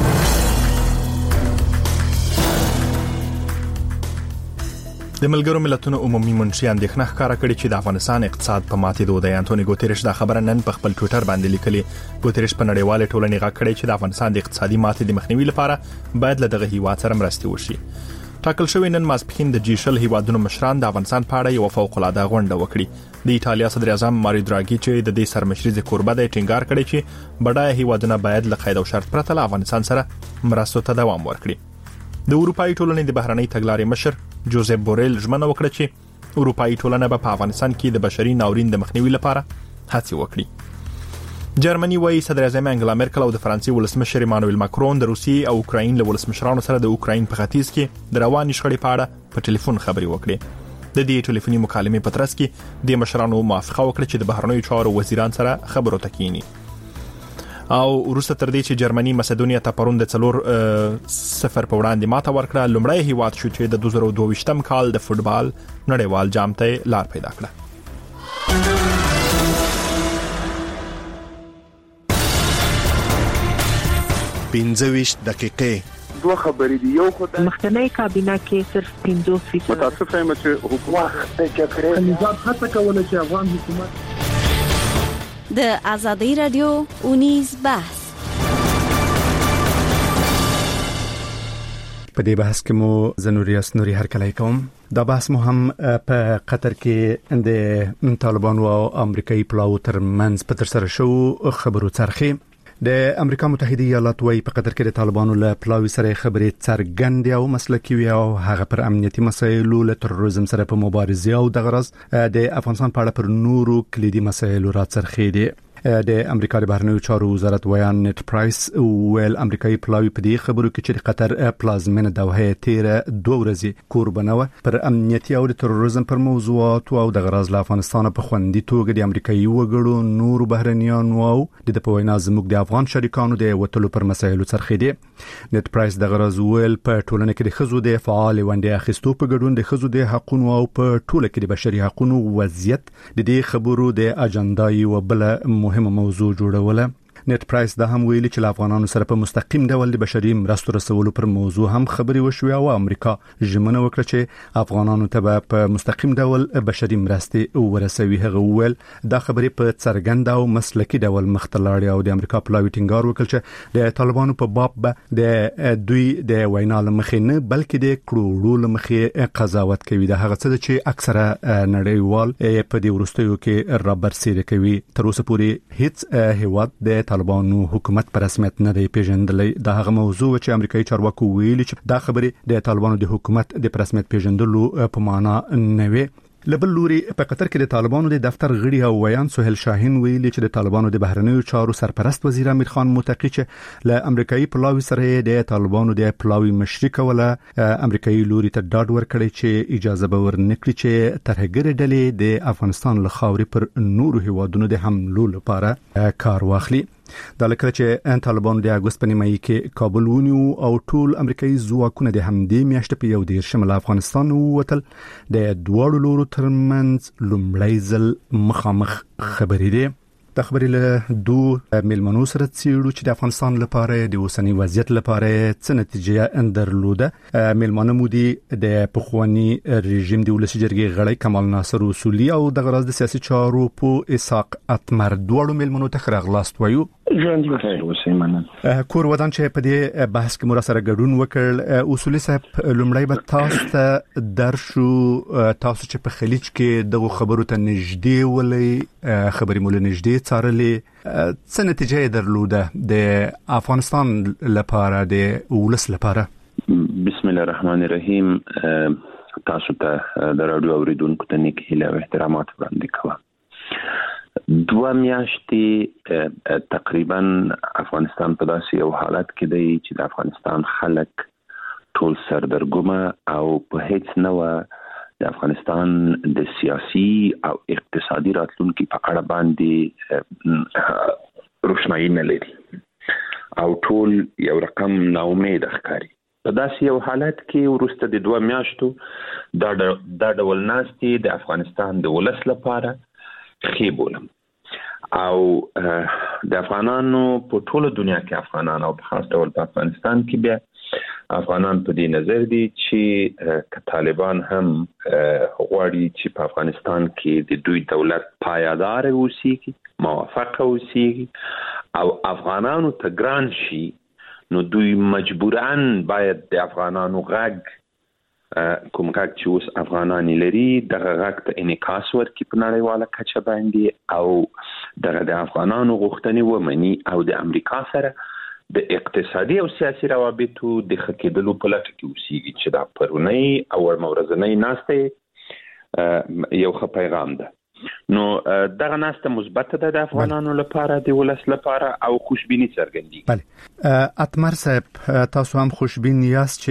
د ملګرو ملتونو عمومي منشي اندېښنه ښکاره کړې چې د افغانستان اقتصاد په ماتېدو دی. انټونی ګوتریش دا خبره نن په خپل ټوئیټر باندې لیکلي. ګوتریش په نړیواله ټولنې غږ کړی چې د افغانستان د اقتصادي ماتې د مخنیوي لپاره باید له دغه هیواد سره مرستې وشي. ټاکل شوی نن ماسپښین د جیشل هیوادونو مشران د افغانستان په اړه یو فوق العاده غونډه وکړي. د ایټالیا صدر اعظم ماریو دراګي چې د دې سرمشري کوربه دی ټینګار کړی چې بډای هیوادونه باید له قید او شرط پرته له افغانستان سره مرستو ته دوام ورکړي. د اروپאי ټولنې د بهرنۍ تګلارې مشر جوزيف بوريل ژمنه وکړه چې اروپאי ټولنه به په افغانستان کې د بشري ناورین د مخنیوي لپاره هڅې وکړي. جرمني وايي صدر اعظم انګلا مرکل او د فرانسې ولسمشر ایمانوئل ماکرون د روسیې او اوکراین له ولسمشرانو سره د اوکراین په ختیځ کې د رواني شخړې په اړه په ټلیفون خبرې وکړې. د دې ټلیفوني مکالمې په ترڅ کې د مشرانو موافقه وکړه چې د بهرنیو چارو وزیران سره خبرو ته کېني. او وروسته تر دې چې جرمني مسدونیا ته پرون د 4-0 په وړاندې ماته ورکړه لومړی هیواد شو چې د 2022م کال د فوتبال نړیوال جام ته لار پیدا کړه. 25 دقیقې دوه خبرې دي. یو خدای مخکنی کابینه کې صرف 50% متاسفه یم چې حکومت څنګه نظام هڅه کوله چې افغان حکومت د آزادی رادیو اونیز بحث. په دې بحث کې مو زنوریاس نوري هرکلی کوم. دا بحث مو هم په قطر کې د طالبانو او امریکایي پلاو ترمنځ په تر سره شو خبرو څرخي. د امریکا متحده ایالات وايي په قطر کې د طالبانو له پلاوي سره خبرې څرګند او مسلکي وي او هغه پر امنیتي مسایلو له تروریزم سره په مبارزه او د غرض د افغانستان په اړه پر نورو کلیدي مسایلو راڅرخي دي. د امریکا د بهرنیو چارو وزارت ویان نت پرایس ویل امریکایي پلاوی په دې خبرو کې چې د قطر پلازمینه دوحه تیره 2 ورځې کوربنوه پر امنیتي او د تروریزم پر موضوعات او د غرض له افغانستان په خوندي توګه د امریکایي وګړو نور بهرنیانو او د پوینا زموږ د افغان شریکانو د وټلو پر مسایلو څرخي دي. نت پرایس د غرض ویل په ټولنه کې د خزو د فعال ونډه اخیستو په ګډون د خزو د حقوقو او په ټوله کې د بشري حقوقو وضعیت د دې خبرو د اجندای او بل مهمه موضوع جوړوله. نت پرایس دا هم ویلي چې افغانانو سره په مستقیم ډول د بشري مرستو رسولو پر موضوع هم خبرې وشوي او امریکا ژمنه وکړه چې افغانانو ته په مستقیم ډول بشري مرستې ورسوي. هغه ویل دا خبرې په څرګند او مسلکي ډول مختلړي او د امریکا پلاوی ټینګار وکړ چې د طالبانو په باب د دوی د وینا لمخې نه بلکې د کړوړو لمخې قضاوت کوي. دا هغه څه چې اکثره نړیوال په دې ورستیو کې رابرسېره کوي. تر اوسه پورې هیڅ هیواد د طالبانو حکومت پر رسمیت نه دی پیژندلې. دا هغه موضوع چې امریکایي چارواکو ویلي چې دا خبرې د طالبانو د حکومت د رسمیت پیژندلو په معنا نه وي. لبل لوري په قطر کې د طالبانو د دفتر غړي او ویان سهیل شاهین ویلي چې د طالبانو د بهرنیو چارو سرپرست وزیر امیر خان متقی چې له امریکایي پلاوی سره د طالبانو د پلاوی مشري کوله امریکایي لوري ته ډاډ ورکړي چې اجازه به ورنکړي چې ترهګر ډلې د افغانستان له خاورې پر نورو هیوادونو د حملو لپاره کار واخلي. دا لکه چې طالبانو د اگست په نیمایي کې کابل ونیو او ټول امریکایي ځواکونه د همدې میاشتې په 1 شمال افغانستان ووتل. د دوړو لورو ترمنځ لومړی ځل مخامخ خبرې دي. د خبرې له دوه ملمنو سره څیړو چې د افغانستان لپاره د اوسنی وضعیت لپاره څه نتیجه درلوده. ملمنو مودي د پخوانی رژیم د ولسی جرګې غړی کمال ناصر اصولي او د غرض د سیاسي چارو په اسحاق اتمر دوړو ملمنو ته خراغلاست وایو. ژوند بخیر اوسئ. مننه. کور ودان چې په دې بحث کې مور سره ګډون وکړ. اصولي صاحب لومړی به تاسو ته درشو تاسو چې په خلیج کې دغه خبرو ته نږدې ولې خبرې مول نږدې څارلې څه نتیجه درلوده د افغانستان لپاره د ولس لپاره؟ بسم الله الرحمن الرحیم. تاسو ته د رادیو اوریدونکو ته نیک هیله او احترامات وړاندې کوم. 2 میاشتې تقریبا افغانستان په داسې یو حالت کې دی چې د افغانستان خلک ټول سردرګمه او په هیڅ نوع د افغانستان د سیاسي او اقتصادي راتلونکو په اړه باندې روښنايي نه لري او ټول یو رقم ناامید ښکاري. په داسې یو حالت کې وروسته د 2 میاشتو دا ډول ناستې د افغانستان د ولس لپاره ښې بولم او د افغانانو په ټوله دنیا کې افغانان او په خاص ډول په افغانستان کې بیا افغانان په دې نظر دي چې طالبان هم غواړي چې په افغانستان کې د دوی دولت پایدار اوسیږي، موافق اوسیږي او افغانانو ته ګران شي، نو دوی مجبوران باید د افغانانو غږ کوم غږ چې اوس افغانان لري دغه غږ ته انعکاس ورکړي په نړیواله کچه باندې او دغه د افغانانو غوښتنې ومني او د امریکا سره د اقتصادي او سیاسي روابطو د ښه کېدلو په لټه کې اوسیږي چې دا پرونی او ورځنی ناسته یو ښه پیغام ده. نو دغه ناسته مثبت ده د افغانانو لپاره، د ولس لپاره او خوشبینی څرګندي. بله اتمر صاحب تاسو هم خوشبین یاست چې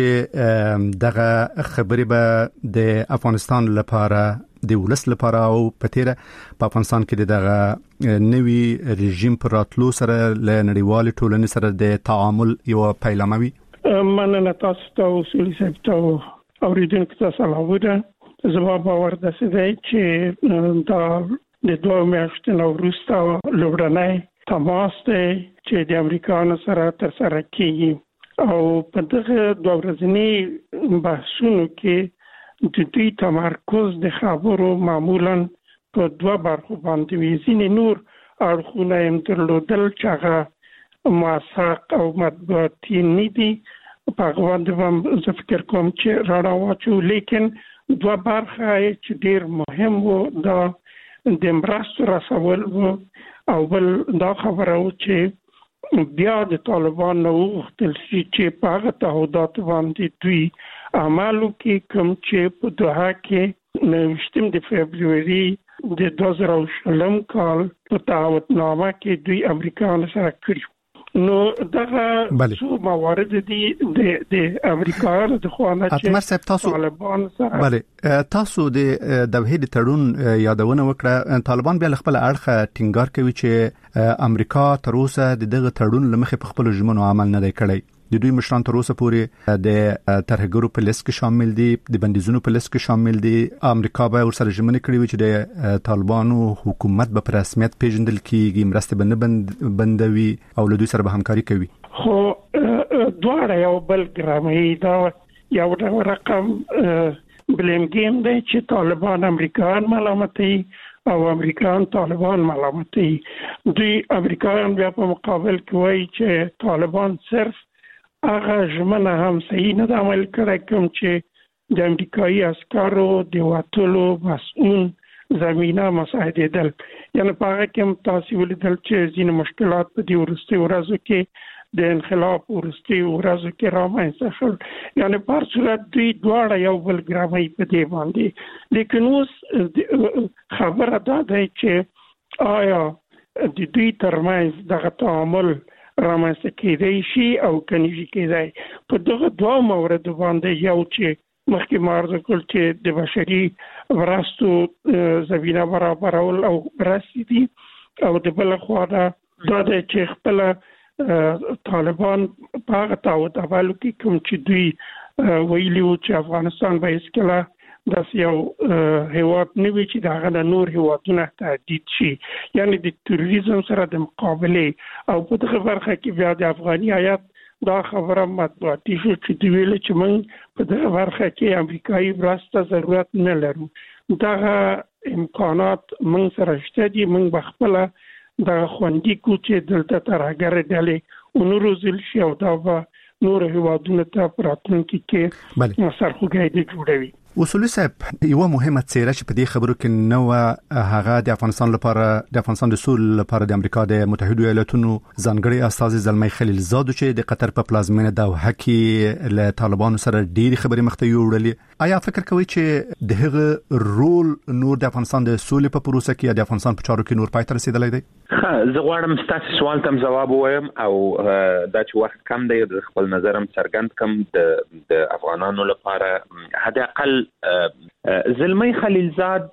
دغه خبرې به د افغانستان لپاره د ولس لپاره او په تیره په افغانستان کې دغه نوی رژیم پر راتلو سره له نړیوال ټولنې سره د تعامل یو پیلامه وي. مننه تاسو ته اصولي صاحب ته اوریدونکو ته سلام وکړه. زما باور داسې دی چې دا د 2 میاشتو وروسته لومړنی تماس دی چې د امریکایانو سره ترسره کیږي او په دغه 2 ورځني بحثونو کې د دوی تمرکز د خبرو معمولا په 2 برخو باندې وي. ځینې نور اړخونه هم درلودل چې هغه موثق او مطبوعاتي نه دي، په هغه باندې هم زه فکر کوم چې رڼا واچو، لیکن 2 برخه چې ډېر مهم وو دا د مرستو رسول وو او بل دا خبره و چې بیا د طالبان نو وغوښتل شي چې په هغه تعهدات باندې دوی عمل وکړي کوم چې په دوحه کې 9 د فبروري د 2020 کال په تعهدنامه کې دوی امریکایانو سره کړی. نو دغه څو موارد دي د امریکایانو د خوانه چې طالبان سره بله تاسو د دوحې د تړون یادونه وکړه. طالبان بیا خپل اړخه ټینګار کوي چې امریکا تر اوسه دغه تړون لمخې په خپل ژمنو عمل نه کړی. د دوی مشران تر اوسه پورې د ترهګرو په لیست کې شامل دي، د بندیزونو په لیست کې شامل دي. امریکا به ورسره ژمنه کړې وي چې د طالبانو حکومت به په رسمیت پیژندل کیږي، مرسته به نه بندوي او له دوی سره به همکاري کوي. خو دواړه یو بل ګرامي دا یو رقم بلیم گیم دی چې طالبان امریکایان ملامتوي او امریکایان طالبان ملامتوي. دوی امریکایان بیا په مقابل کې وایي چې طالبان صرف هغه ژمنه هم صحیح نه د عمل کړی کوم چې د امریکایي عسکرو د وټولو مسؤل زمينه مساعدېدل. یعنی په هغه کې هم تاسو ولیدل چې ځینې مشکلات په دې وروستي ورځو کې د انقلاب وروستي ورځو کې رامنځته شول. یعنی په هر صورت دوی دواړه یو بل ګرامي په دې باندې. لیکن اوس خبره دا ده چې آیا د دوی ترمنځ دغه تعامل رامنځته کېدای شي او کنيږي کېدای. په دغه 2 موارد باندې یو چې مخکې مارز کول چې د بشري ورستو زمينه برابرول او برسي دي او د بل خوا دا چې خپل طالبان په هغه تعهد اولو کې کوم چې دوی ویلي چې افغانستان به اسکله داس یو هیواد نوي چې دغه نور هیوادونه تهدید شي، یعنی د تروریزم سره د مقابله او په دغه برخه کې بیا د افغاني آیات دا خبره مطبوعاتي شو چې دوی ویل چې موږ په دغه برخه کې امریکایي مرسته ضرورت نه لرو. دغه امکانات موږ سره شته دي، موږ بخپل د خوندې کو چې دلته ترهګر ډلې ونروزل شي او دا به نور هیوادونه ته پراتونکي کې سرخوږی جوړوي. اصولي صاحب یو مهمه څیره چې په دې خبرو کې نو هغه د افغانستان لپاره د افغانستان د سول لپاره د امریکا د متحده ایالاتونو ځانګړي استاذ زلمي خلیلزاد چې د قطر په پلازمینه دوحه کې له طالبانو سره ډېری خبرې مخته یوړلې. آیا فکر کوي چې دغه رول نور د افغانستان د سولې په پروسه کې یا د افغانستان په چارو کې نور پای ته رسیدلی دی؟ زه غواړم ستاسو سوال ته جواب وایم او دا چې وخت کم دی د خپل نظرم څرګند کم د افغانانو لپاره حد اقل زلمی خلیلزاد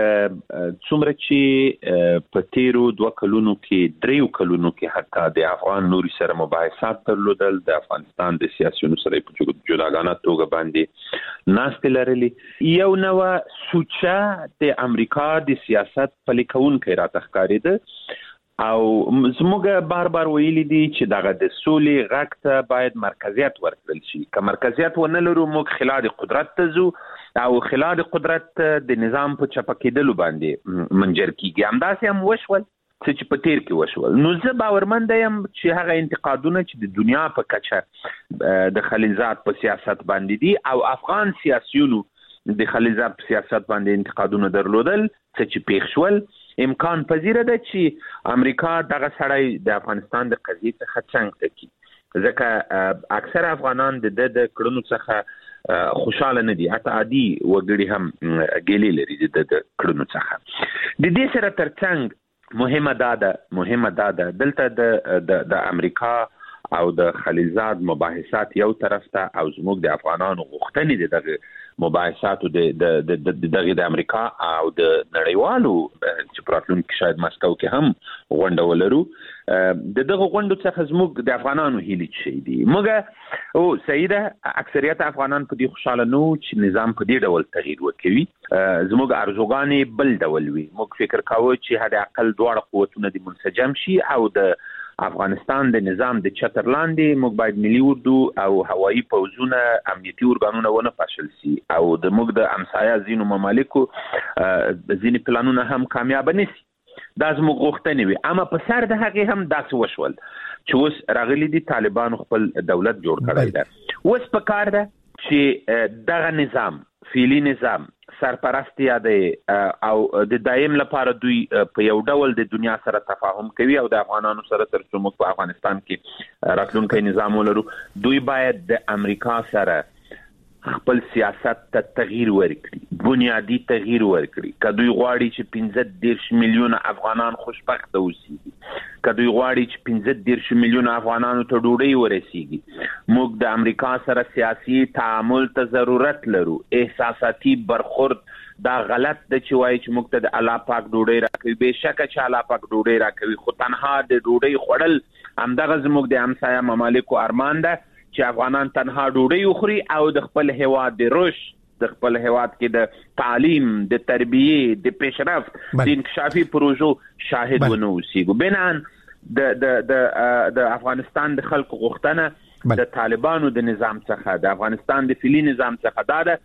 څومره چې په تیرو 2 کلونو کې 3 کلونو کې حتی د افغان نوري سره مباحثات درلودل د افغانستان د سیاسيونو سره په جداګانه توګه باندې ناست لرلي یو نو سوچا د امریکا د سیاست پلیکون کې راتخکاریده او زموږ بار ویلي دي چې دغه د سولې غږ ته باید مرکزیت ورکړل شي که مرکزیت ونه لرو موږ خلال قدرت ته ځو او خلال قدرت د نظام په چپکېدلو باندې منجر کیږي همداسې هم وشول چې په تیر کې وشول نو زه باورمند یم چې هغه انتقادونه چې د دنیا په کچه د خلیلزاد په سیاست باندې دي او افغان سیاسيونو د خلیلزاد په سیاست باندې انتقادونه درلودل چې پیښ شول امکان پذیر ده چې امریکا دغه سړی د افغانستان د قضیې څخه څنګه کوي ځکه اکثر افغانان د کړنو څخه خوشاله نه دي حتی عادي وګړي هم ګیلې لري د کړنو څخه د دې سره ترڅنګ مهمه ده دلته د امریکا او د خلیلزاد مباحثات یو طرف ته او زموږ د افغانانو غوښتنې دغه مباحثاتو د امریکا او د نړیوالو چې پراتلونکو شاید ماسکو کې هم غونډه ولرو دغه غونډو څخه زموږ د افغانانو هیلې شي دي موږ او سیده اکثریت افغانان په دې خوشاله نو چې نظام په دې ډول تغییر وکوي زموږ ارزوګانې بل ډول وي موږ فکر کاوه چې هدا اقل دواړه قوتونه د منسجم شي او د افغانستان د نظام د چتر لاندې موږ باید ملي اردو او هوایی پوځونه امنیتي ارګانونه ونه پاشل سي او د موږ د امسایا زینو ممالکو ځینې پلانونه هم کامیاب نشي دا زموږ غوښتنې وي اما په سر د هغه هم داسې وشول چې اوس راغلي دي طالبان خپل دولت جوړ کړی دی اوس په کار ده چې دغه نظام فعلی نظام سرپرستیا دی او د دایم لپاره دوی په یو ډول د دنیا سره تفاهم کوي او د افغانانو سره تر څو موږ په افغانستان کې راتلونکي نظام ولرو دوی باید د امریکا سره خپل سیاست ته تغییر ورکړي بنیادی تغییر ورکړي کدوې غواړي چې 15 میلیون افغانان خوشبخت اوسي کدوې غواړي چې 15 میلیون افغانانو ته ډوډۍ ورسیږي موږ د امریکا سره سیاسي تعامل ته ضرورت لرو احساساتي برخورد دا غلط د چې وایي چې موږ ته د الله پاک ډوډۍ راکوي بهشکه چې الله پاک ډوډۍ راکوي خو تنها د ډوډۍ خوړل همدغه زموږ د همسایه ممالکو ارمان ده چې افغانان تنها ډوډۍ وخوري او د خپل هیواد د رشد د خپل هیواد کې د تعلیم د تربیه د پیشرفت د انکشافي پروژو شاهد ونه اوسېږو بنان د افغانستان د خلکو غوښتنه د طالبانو د نظام څخه د افغانستان د فعلی نظام څخه دا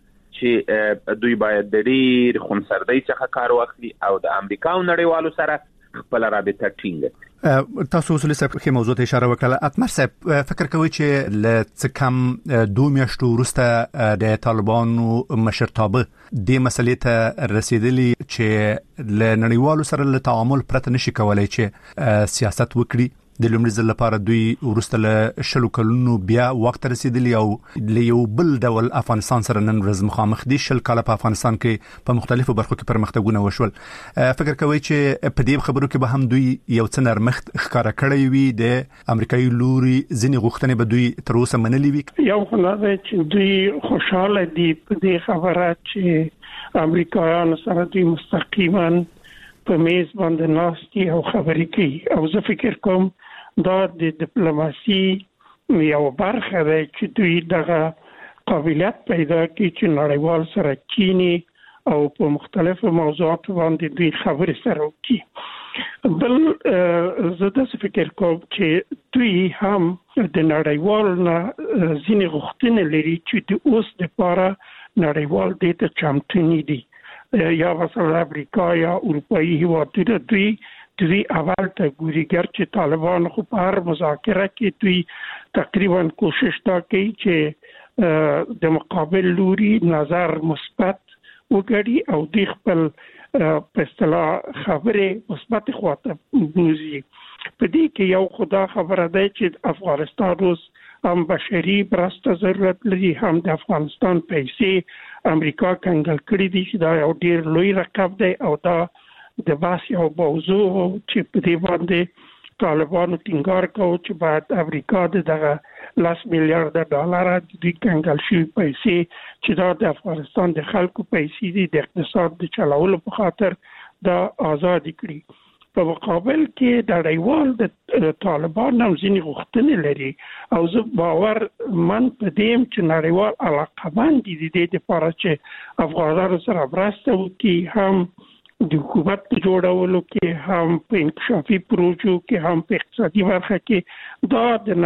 چې دوی باید د ډېر خونسردۍ څخه کار واخلي او د امریکا او نړیوالو سره خپل رابطه ټینګه تاسو اصلي صاحب کې موضوع ته اشاره وکړه اتمر صاحب فکر کوي چې ل څه کم 2 میاشتو وروسته د طالبانو مشرتابه د مسلې ته رسیدلی چې ل نړیوالو سره له تعامل پرته نشي کولای چې سیاست وکړي د لومړي ځل لپاره دوی ورسته له شلو کلونو بیا وخت رسیدلی او له یو بل ډول افغانستان سره نن ورځ مخامخ دي شل کاله په افغانستان کې په مختلفو برخو کې پرمختګونه وشول فکر کوي چې په دې خبرو کې به هم دوی یو څه نرمښت ښکارا کړی وي د امریکایي لوري ځینې غوښتنې به دوی تر اوسه منلې وي یو خلک چې دوی خوشاله دي په دې خبره چې امریکایانو سره دوی مستقیما په میز باندې ناستي او خبرې کوي او زه فکر کوم دا د ډیپلوماسي یو برخه ده چې دوی دغه قابلیت پیدا کړي چې نړیوال سره کینی او په مختلفو موضوعاتو باندې دوی خبرې سره وکړي بل زه د فکر کوم چې دوی هم د نړیوال نه ځینې غوښتنې لري چې د اوس لپاره نړیوال دې ته چمتو دي یا مثلا امریکا یا اروپایي هیوادونه دوی اول ته ګوري چې طالبان خو په هر مذاکره کې دوی تقریبا کوشش تا کوي چې د مقابل لوري نظر مثبت وګړي او د خپل په اصطلاح خبره مثبت خواته بوزي په دې کې یو خدا خبره ده چې افغانستان اوس هم بشري مرسته ضرورت لري هم د افغانستان پیسې امریکا کنګل کړې دي چې دا یو ډیر لوی رقم دی او دا د باس یو موضوع چې په دې باندې طالبانو ټینګار کوي چې باید امریکا دغه $10 میلیارډ د دوی کنګل شوی پیسې چې دا د افغانستان د خلکو پیسې دي د اقتصاد د چلولو په خاطر دا آزاد کړي. په مقابل کې د نړیوال د طالبان هم ځینې غوښتنې لري او زه باور من په دې چې نړیوال علاقمند دي د دې لپاره چې افغانانو سره مرسته وکړي، هم د حکومت په جوړولو کې، هم په انکشافي پروژو کې، هم په اقتصادي برخه کې. دا د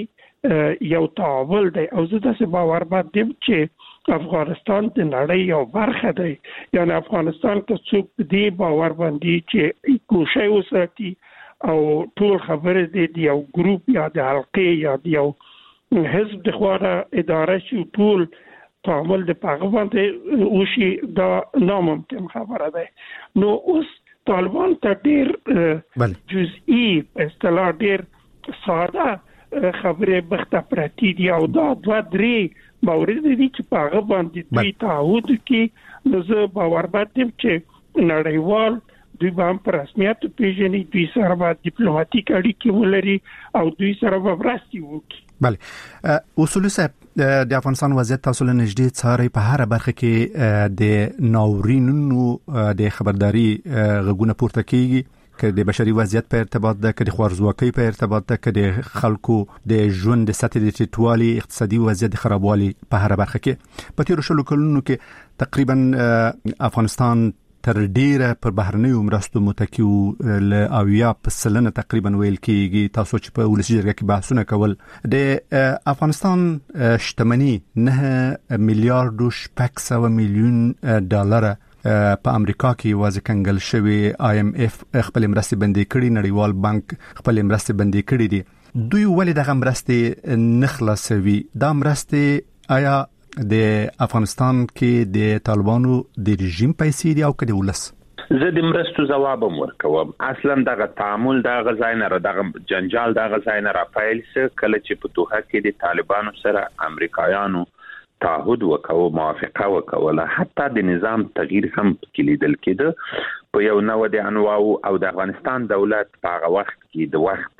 نړۍ یو تعامل دی او زه داسې باور باندې چې افغانستان د نړۍ یو برخه دی. یعنی افغانستان که څوک دې باور باندې چې کوشش وساتي او ټول خبره د یو ګروپ یا د حلقې یا د یو حزب د خواړه اداره شي ټول تعامل د پاغه باندې وشي، دا ناممکن خبره ده. نو اوس طالبان ته ډېر جزئی په اصطلاح ډېر ساده خبره بخته پرتی دی او دا 2-3 باورې دي چې په هغه باندې دوی تعهد کې نو زه باور باندې چې نړیوال دوی هم پر رسمیت پیژني، دوی سره به ډیپلوماټیک اړیکې ولري او دوی سره به مرستې وکړي. بله اصول صاحب د افغانستان وضعیت تاسو له نږدې څاري، په هر برخه کې د ناورینونو د خبرداري غږونه پورته کیږي، که د بشري وضعیت په ارتباط ده، که د خوارزواکۍ په ارتباط ده، که د خلکو د ژوند د سطح د ټیټوالي، اقتصادي وضعیت د خرابوالي په هر برخه کې. په تیرو شلو کلونو کې تقریبا افغانستان تر ډیره پر بهرنیو مرستو متکی ل 80% تقریبا ویل کېږي. تاسو چې په ولسی جرګه کې بحثونه کول، د افغانستان شتمنۍ $9 میلیارډ ملیون ډالر په امریکا کې واځ کنګل شوی. IMF خپل مرستې بندي کړي، نړیوال بانک خپل مرستې بندي کړي دي. دوی ولې دغه مرستې نه خلاصوي؟ دا مرستې آیا د افغانستان کې د طالبانو د رژیم پیسې دي او که د ولس؟ زه د مرستو جواب ورکوم. اصلا دغه تعامل دغه ځای نه دغه جنجال دغه ځای نه راپیل سه کله چې په دوحه کې د طالبانو سره امریکایانو تعهد وکاو، موافقه وکوله، حتی د نظام تغییر هم کې لیدل کېده. په یو نوع د انواو او د افغانستان دولت په هغه وخت کې د وخت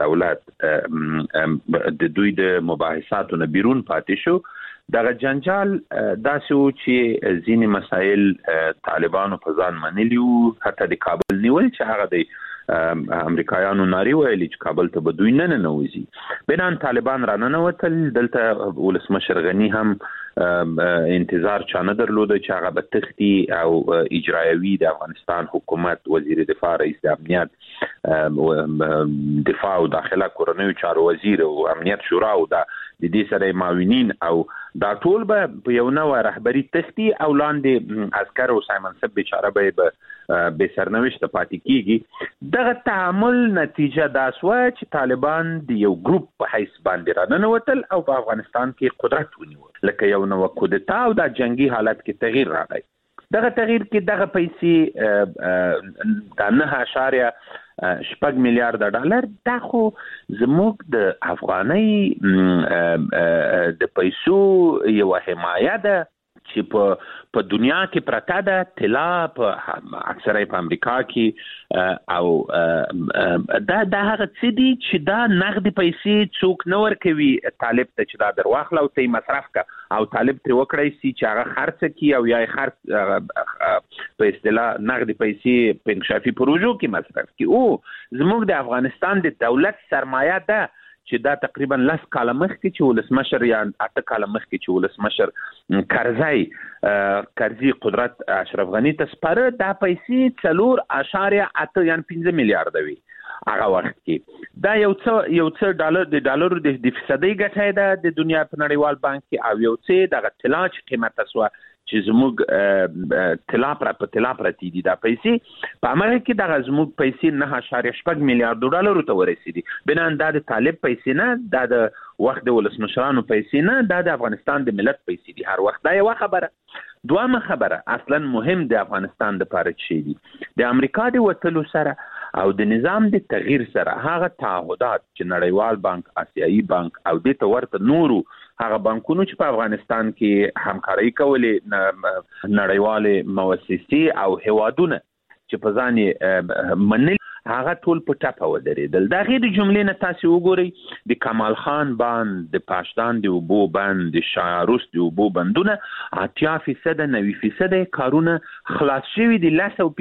دولت د دوی د مباحثاتو نه بیرون پاتې شو. دغه جنجال داسې و چې ځینې مسایل طالبانو په ځان منلي وو، حتی د کابل نیول چې هغه د امریکایانو ناري ویلي چې کابل ته به دوی نه ننوځي. بنان طالبان را ننوتل. دلته ولسمشر غني هم انتظار چا نه درلوده چې هغه به تختی او اجرایوي د افغانستان حکومت، وزیر دفاع، رئیس امنیت، دفاع او داخله، کورنیو چارو وزیر او امنیت شورا او د دې سره معاونین او دا ټول به په یو نوع رهبری تختی او لاندې عسكر او سایمن سب بیچاره به سرنوشت پاتې کیږي. دغه تعامل نتیجه دا سوه چې طالبان د یو ګروپ په حیث باندې را ننوتل او په افغانستان کې قدرت ونیول، لکه یو نوع کودتا او د جنگي حالت کې تغییر راغی. دغه تغییر کې دغه پیسې د 9.6 میلیارډ ډالر دا خو زموږ د افغانۍ د پیسو یو حمایه ده چې په دنیا کې پرته ده. طلا په اکثره په امریکا کې او دا هغه څه دي چې دا نغدي پیسې څوک نه ورکوي طالب ته چې دا درواخله او ته مصرف کا او طالب تر وکړای سي چې هغه خرڅ کی او یا خرڅ په اصطلاح نغدي پیسې په انکشافي پروژو کې مصرف کی. او زموږ د افغانستان د دولت سرمایه ده چې دا تقریبا 10 کاله مخکې چې ولسمشر یا 8 کاله مخکې چې ولسمشر کرزي قدرت اشرف غني ته سپاره، دا پیسې 4.8 یعنی 15 میلیارډ وي هغه وخت کې. دا یو څه ډالر د فیصدي ګټه ده د دنیا په نړیوال بانک کې، او یو څه د طلا چې قیمت اسوه چې زموږ طلا پرتی دي. دا پیسې په امریکا کې د زموږ پیسې 9.6 میلیارډ ډالر ته ورسېدي. بنان دا د طالب پیسې نه، دا د وخت د ولسمشرانو پیسې نه، دا د افغانستان د ملت پیسې دي. هر وخت دا یو خبره. دوامه خبره اصلا مهم د افغانستان د پاره چي دي د امریکا د وټلو سره او د نظام د تغییر سره هغه تعهدات چې نړیوال بانک، آسیایي بانک او د تورته نورو هغه بانکونو چې په افغانستان کې همکاري کولې، نړیوال مؤسسې او هوادونه چې په ځان منل هغه ټول په ټاپه ودرېدل. دا غیر جملې نه تاسو وګورئ د کمال خان باند، د پاشدان د اوبو بند، د شاروس د اوبو بندونه 80% 90% کارونه خلاص شوي دي،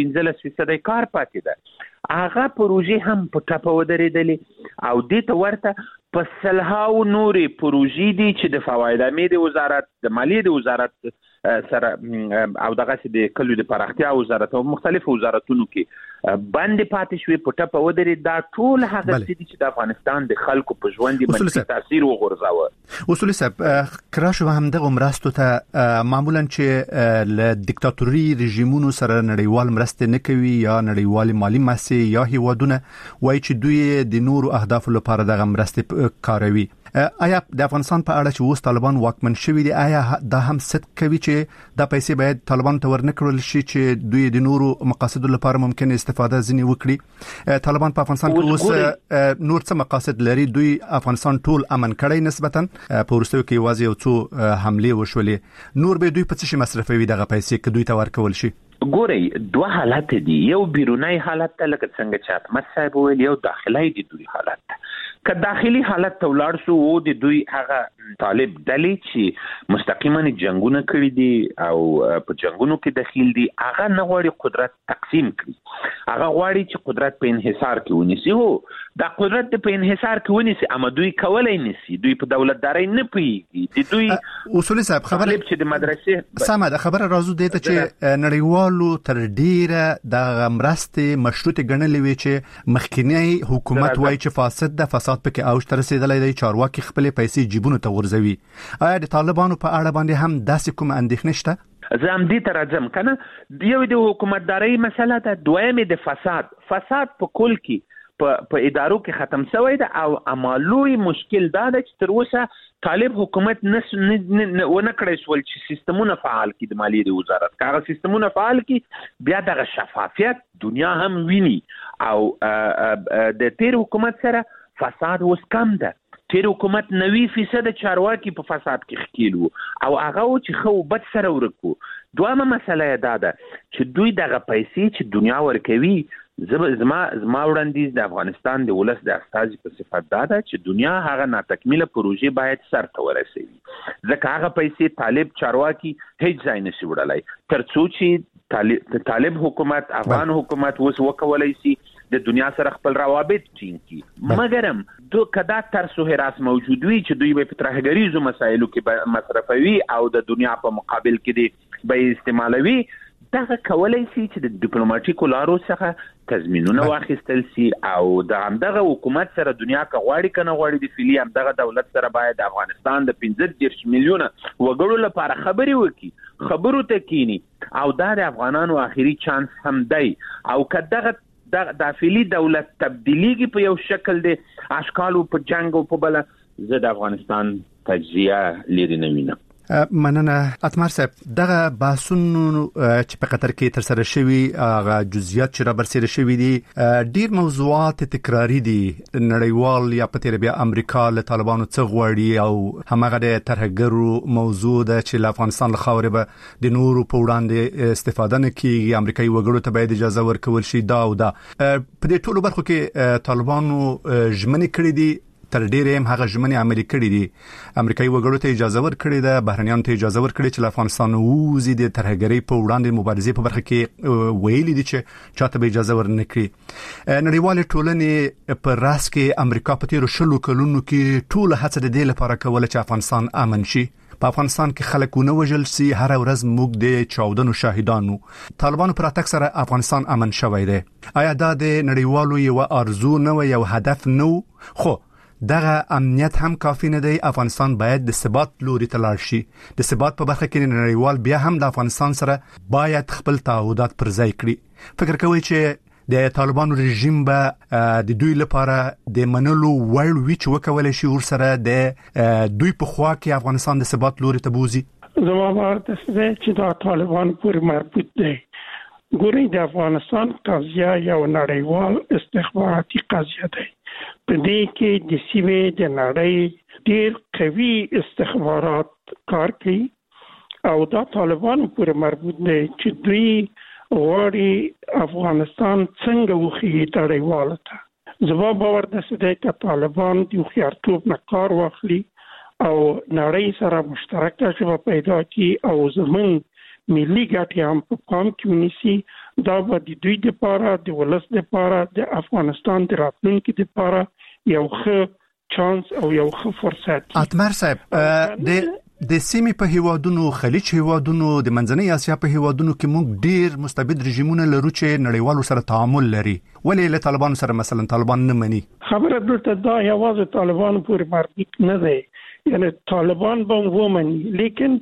15% کار پاتې ده. هغه پروژې هم په ټاپه ودرېدلې او دې ته ورته په سلهاو نورې پروژې دي چې د فواید امید وزارت، د مالیې د وزارت سره او دغه د کلیو د پراختیا وزارت او مختلفو وزارتونو کې باندې پاتې شوې په ټاپه ودرېد. دا ټول هغه څه دي چې د افغانستان د خلکو په ژوند باندې تاثیر وغورځاوه. اصولي صاحب کراش هم دغه مرستو ته معمولا چې له دیکتاتوري رژیمونو سره نړیوال مرستې نه کوي یا نړیوال مالی ماسې یا هیوادونه وایي چې دوی د نورو اهدافو لپاره دغه مرستې کاروي. آیا د افغانستان په اړه چې اوس طالبان واکمن شوي دي آیا دا هم صدق کوي چې دا پیسې باید طالبان ته ورنکړل شي چې دوی د نورو مقاصدو لپاره ممکن استفاده ځنی وکړي؟ طالبان په افغانستان کې اوس نور څه مقاصد لري؟ دوی افغانستان ټول امن کړی نسبتا په ورستیو کې واځي او څو حمله وشولې، نور به دوی په څه شي مصرفوي دغه پیسې که دوی ته ورکول شي؟ ګورئ دوه حالت دي، یو بیرونی حالت ته لکه څنګه چې احمد صاحب ویل، یو داخلي دي دوی حالت. که داخلي حالت ته ولاړ شو او د دوی هغه طالب ډلې چې مستقیما جنگونه کړی دي او په جنگونو کې دخیل دي، هغه نه غواړي قدرت تقسیم کړي، هغه غواړي چې قدرت په انحصار کې ونیسي. هو دا قدرت په انحصار کې ونیسي اما دوی کولای نشي، دوی په دولتداري نه پیږي. د دوی اصولي صاحب خبره چې د مدرسې سمه ده، خبره راځو دې ته چې نړیوالو تر ډیره د مرستې مشروط ګڼلې وي چې مخکینی حکومت وایي چې فاسد ده، فساد پکې اوج ته رسیدلی دی، چارواکي خپل پیسې جیبونو ته ورځوي. آیا د طالبانو په اړه باندې هم داسې کوم اندېښنه شته؟ زه هم دې ته راځم کنه. یو د حکومتدارۍ مسله ده، دویم د فساد په کل کې په ادارو کې ختم شوی ده او عملوي مشکل دا ده چې تر اوسه طالب حکومت ونه کړی شول چې سیستمونه فعال کړي د مالیې د وزارت. که هغه سیستمونه فعال کړي بیا دغه شفافیت دنیا هم ویني او د تیر حکومت سره فساد اوس کم ده. تیر حکومت 90% چارواکي په فساد کې ښکیل وو او هغه چې خو بد سره ورکو. دویمه مسله دا ده چې دوی دغه پیسې چې دنیا ورکوي، زما وړاندیز د افغانستان د ولس د استازي په صفت دا ده چې دنیا هغه ناتکمیله پروژې باید سر ته ورسوي، ځکه هغه پیسې طالب چارواکي هیڅ ځای نشي وړلای تر څو چې طالب حکومت افغان حکومت اوس وکولای شي د دنیا سره خپل روابط ټینګ کړي. مګرم کدا ترس او هراس موجود وي چې دوی په ترهګریزو مسایلو کې مصرفوي او د دنیا په مقابل کې دی به استعمالوي، دغه کولای شي چې د ډیپلوماټیکو لارو څخه تضمینونه واخیستل شي او دغه حکومت سره دنیا کا غواړي کنه غواړي د فعلی هم دغه دولت سره باید افغانستان د 15 میلیونه وګړو لپاره خبري وکړي، خبرو ته کینی او د افغانانو اخیری چانس هم دی. او کداغه د داخلي دولت تبدیلیږي په یو شکل دی اشکالو په جنگ او په بل، زه د افغانستان تجزیه لري نه وینم. مننه اتمر صاحب. دغه بحثونو چې په قطر کې تر سره شوي هغه جزئیات چې را برسېره شوي دي ډیر موضوعات تکراری دي. نړیوال یا په تیر بیا امریکا له طالبانو څخه غواړي او همغه د ترهګرو موضوع ده چې له افغانستان له خاورې به د نورو په وړاندې استفاده نه کیږي، امریکایي وګړو ته باید اجازه ورکول شي. دا او دا په دې ټولو برخو کې طالبانو ژمنې کړې دي، تر ډیره هم هغه ژمنې عملي کړې دي. امریکایي وګړو ته اجازه ورکړې ده، بهرنیانو ته اجازه ورکړې چې له افغانستان ووځي، د ترهګرۍ په وړاندې مبارزې په برخه کې ویلي دي چې چاته به اجازه ورنکړي. نړیوال ټولنې په راس کې امریکا په تیرو 20 کلونو کې ټول هڅه د دې لپاره کوله چې افغانستان امن شي. په افغانستان کې خلک ونه وژل سي، هر ورځ موږ د چاودنو شاهدانو. طالبانو پر اتک سره افغانستان امن شوی دی. آیا دا د نړیوالو یو ارزو نه و، یو هدف نه و؟ خو دغه امنیت هم کافی نه دی. افغانستان باید د ثبات لوري ته لاړ شي. د ثبات په برخه کې نړیوال بیا هم د افغانستان سره باید خپل تعهدات پر ځای کړي. فکر کوي چې د طالبانو رژیم به د دوی لپاره د منلو وړ وی چې وکولای شي ورسره د دوی په خوا کې افغانستان د ثبات لوري ته بوزي؟ زما باور ده چې دا طالبان پورې مربوط دی. ګورئ د افغانستان قضیه یو نړیوال استخباراتي قضیه ده. په دې کې د سیمې د نړۍ ډېر قوي استخبارات کار کوي او دا طالبانو پورې مربوط دی چې دوی وړي افغانستان څنګه وخی تړیواله ته زما باور د سده طالبان د خيارتوب نه کار واخلي او نړۍ سره مشترکه ژبه پیدا کړي او زمون ملي ګټې هم په پام کې ونیسي دا به د دوی لپاره د ولس لپاره د افغانستان د راتلونکي لپاره یو ښه چانس او یو ښه فرصت. اتمر صاحب د سیمې په هیوادونو خلیج هیوادونو د منځنۍ اسیا په هیوادونو کې موږ ډیر مستبد رژیمونه لرو چې نړیوالو سره تعامل لري ولې له طالبان سره مثلا طالبان نه مني خبره دلته دا یوازې طالبان پورې مربوط نه دی یعنی طالبان به ومني لیکن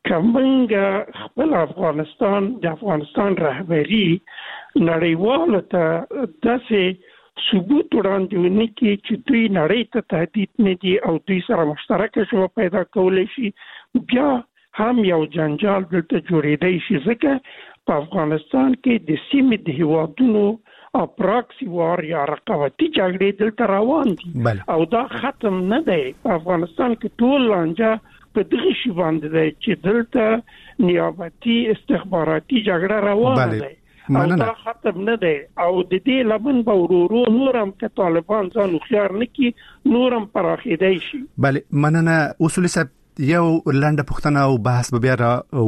کمنګ خپل افغانستان د افغانستان رهبری نړیوالو ته داسې ثبوت وړاندې ونی کې چې دوی نړۍ ته تهدید نه دي او دوی سره مشترکه شو پیدا کولای شي بیا هم یو جنجال دلته جوړېدای شي ځکه په افغانستان کې د سیمې د هیوادونو او پراکسی وار یا رقابتي جګړې دلته روان دي او دا ختم نه دی په افغانستان کې ټول لانجه په دغه شی باندې دی چې دلته نیابتي استخباراتي جګړه روانه ده او دا ختم نه دی او د دې لمن به ورورو نورم که طالبان ځان خيار نه کی نورم پراخیدای شي. بله مننه اصول صاحب یو لنډه پوښتنه او بحث به بیا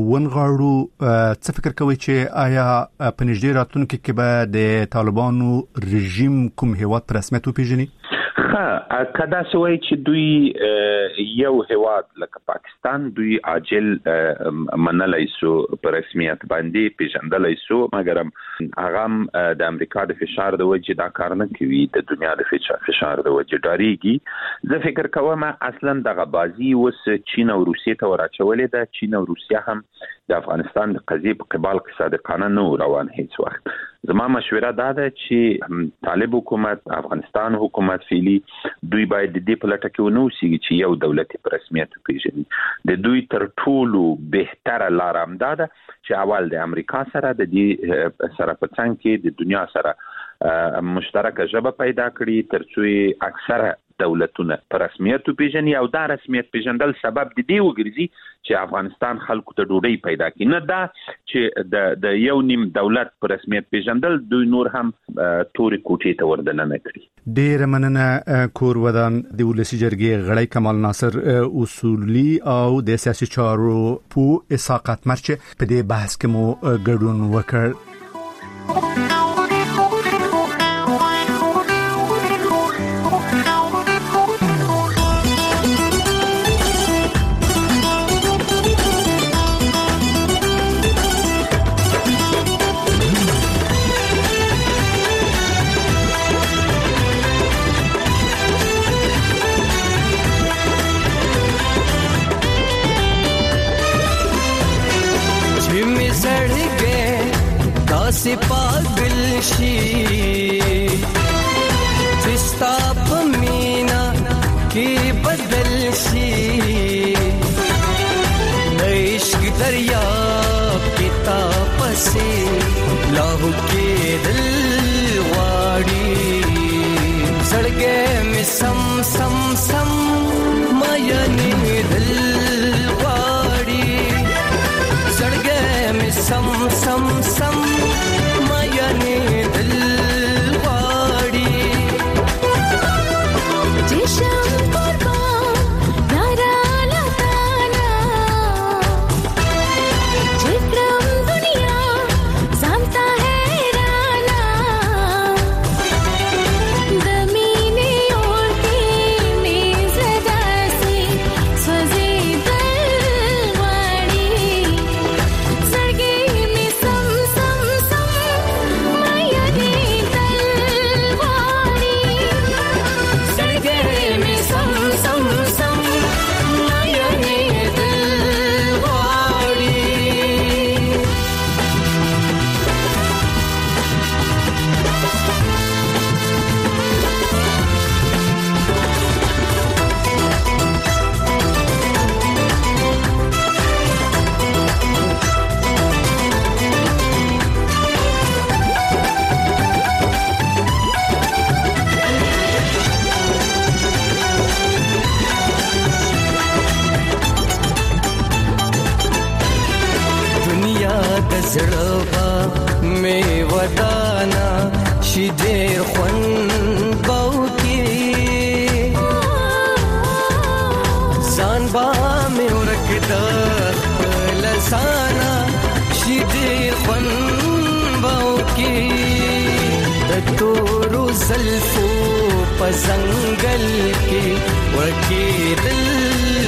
ونغاړو څه فکر کوي چې آیا په نږدې راتلونکي کې به د طالبانو رژیم کوم هیواد په رسمیت وپیژني؟ کدا سوي چې دوی یو هیواد لکه پاکستان دوی عاجل منلای سو په رسمیت باندې پیژندلای سو مګرم هغه د امریکا د فشار د وجې دا کار نه کوي د دنیا د فشار د وجې ډاریږي زه فکر کوم اصلا دغه بازی وس چین او روسیې ته ورچولې ده چین او روسیا هم د افغانستان د قضیې په قبال کې صادقانه نه روان هیڅ وخت زما مشوره دا ده چې طالب حکومت افغانستان حکومت فعلی دوی باید د دې په لټه کې ونه اوسېږي چې یو دولت په رسمیت پیژني د دوی تر ټولو بهتره لار هم دا ده چې اول د امریکا سره د دې سره په څنګ کې د دنیا سره مشترکه ژبه پیدا کړي ترڅو اکثره دولتونه په رسمیت پیژني او دا رسمیت پیژندل سبب د دې وګرځي چې افغانستان خلکو ته ډوډۍ پیدا کړي نه دا چې د یو نیم دولت په رسمیت پیژندل دوی نور هم توري کوټې ته وردننه کړي. ډېر مننه کور ودان د ولسی جرګې غړی کمال ناصر اصولي او د سیاسي چارو په اساقات مرچ په دې بحث کې مو ګډون وکړ. से पागल शी रिश्ता पमीना के बदल शी इश्क दरिया के तापसे लाहू के दिल वाड़ी सड़ गए में सम सम सम मायने दिल वाड़ी सड़ गए में सम सम सम मायने दिल वाड़ी जिशम कुर्बान नारा लताना जिक्रम दुनिया जानता है राना दमीने और के मेज दासी सजे दलवाड़ी सड़गे में सम सम सम मायने दलवाड़ी सड़गे में सम सम सम मायने दलवाड़ी दुनिया द ज़ड़वा می ودانا شي ډېر خوند باوکي ځان با مې ورکړه لسانا شي ډېر خوند باوکي د تورو زلفو په ځنګل کې ورکې دل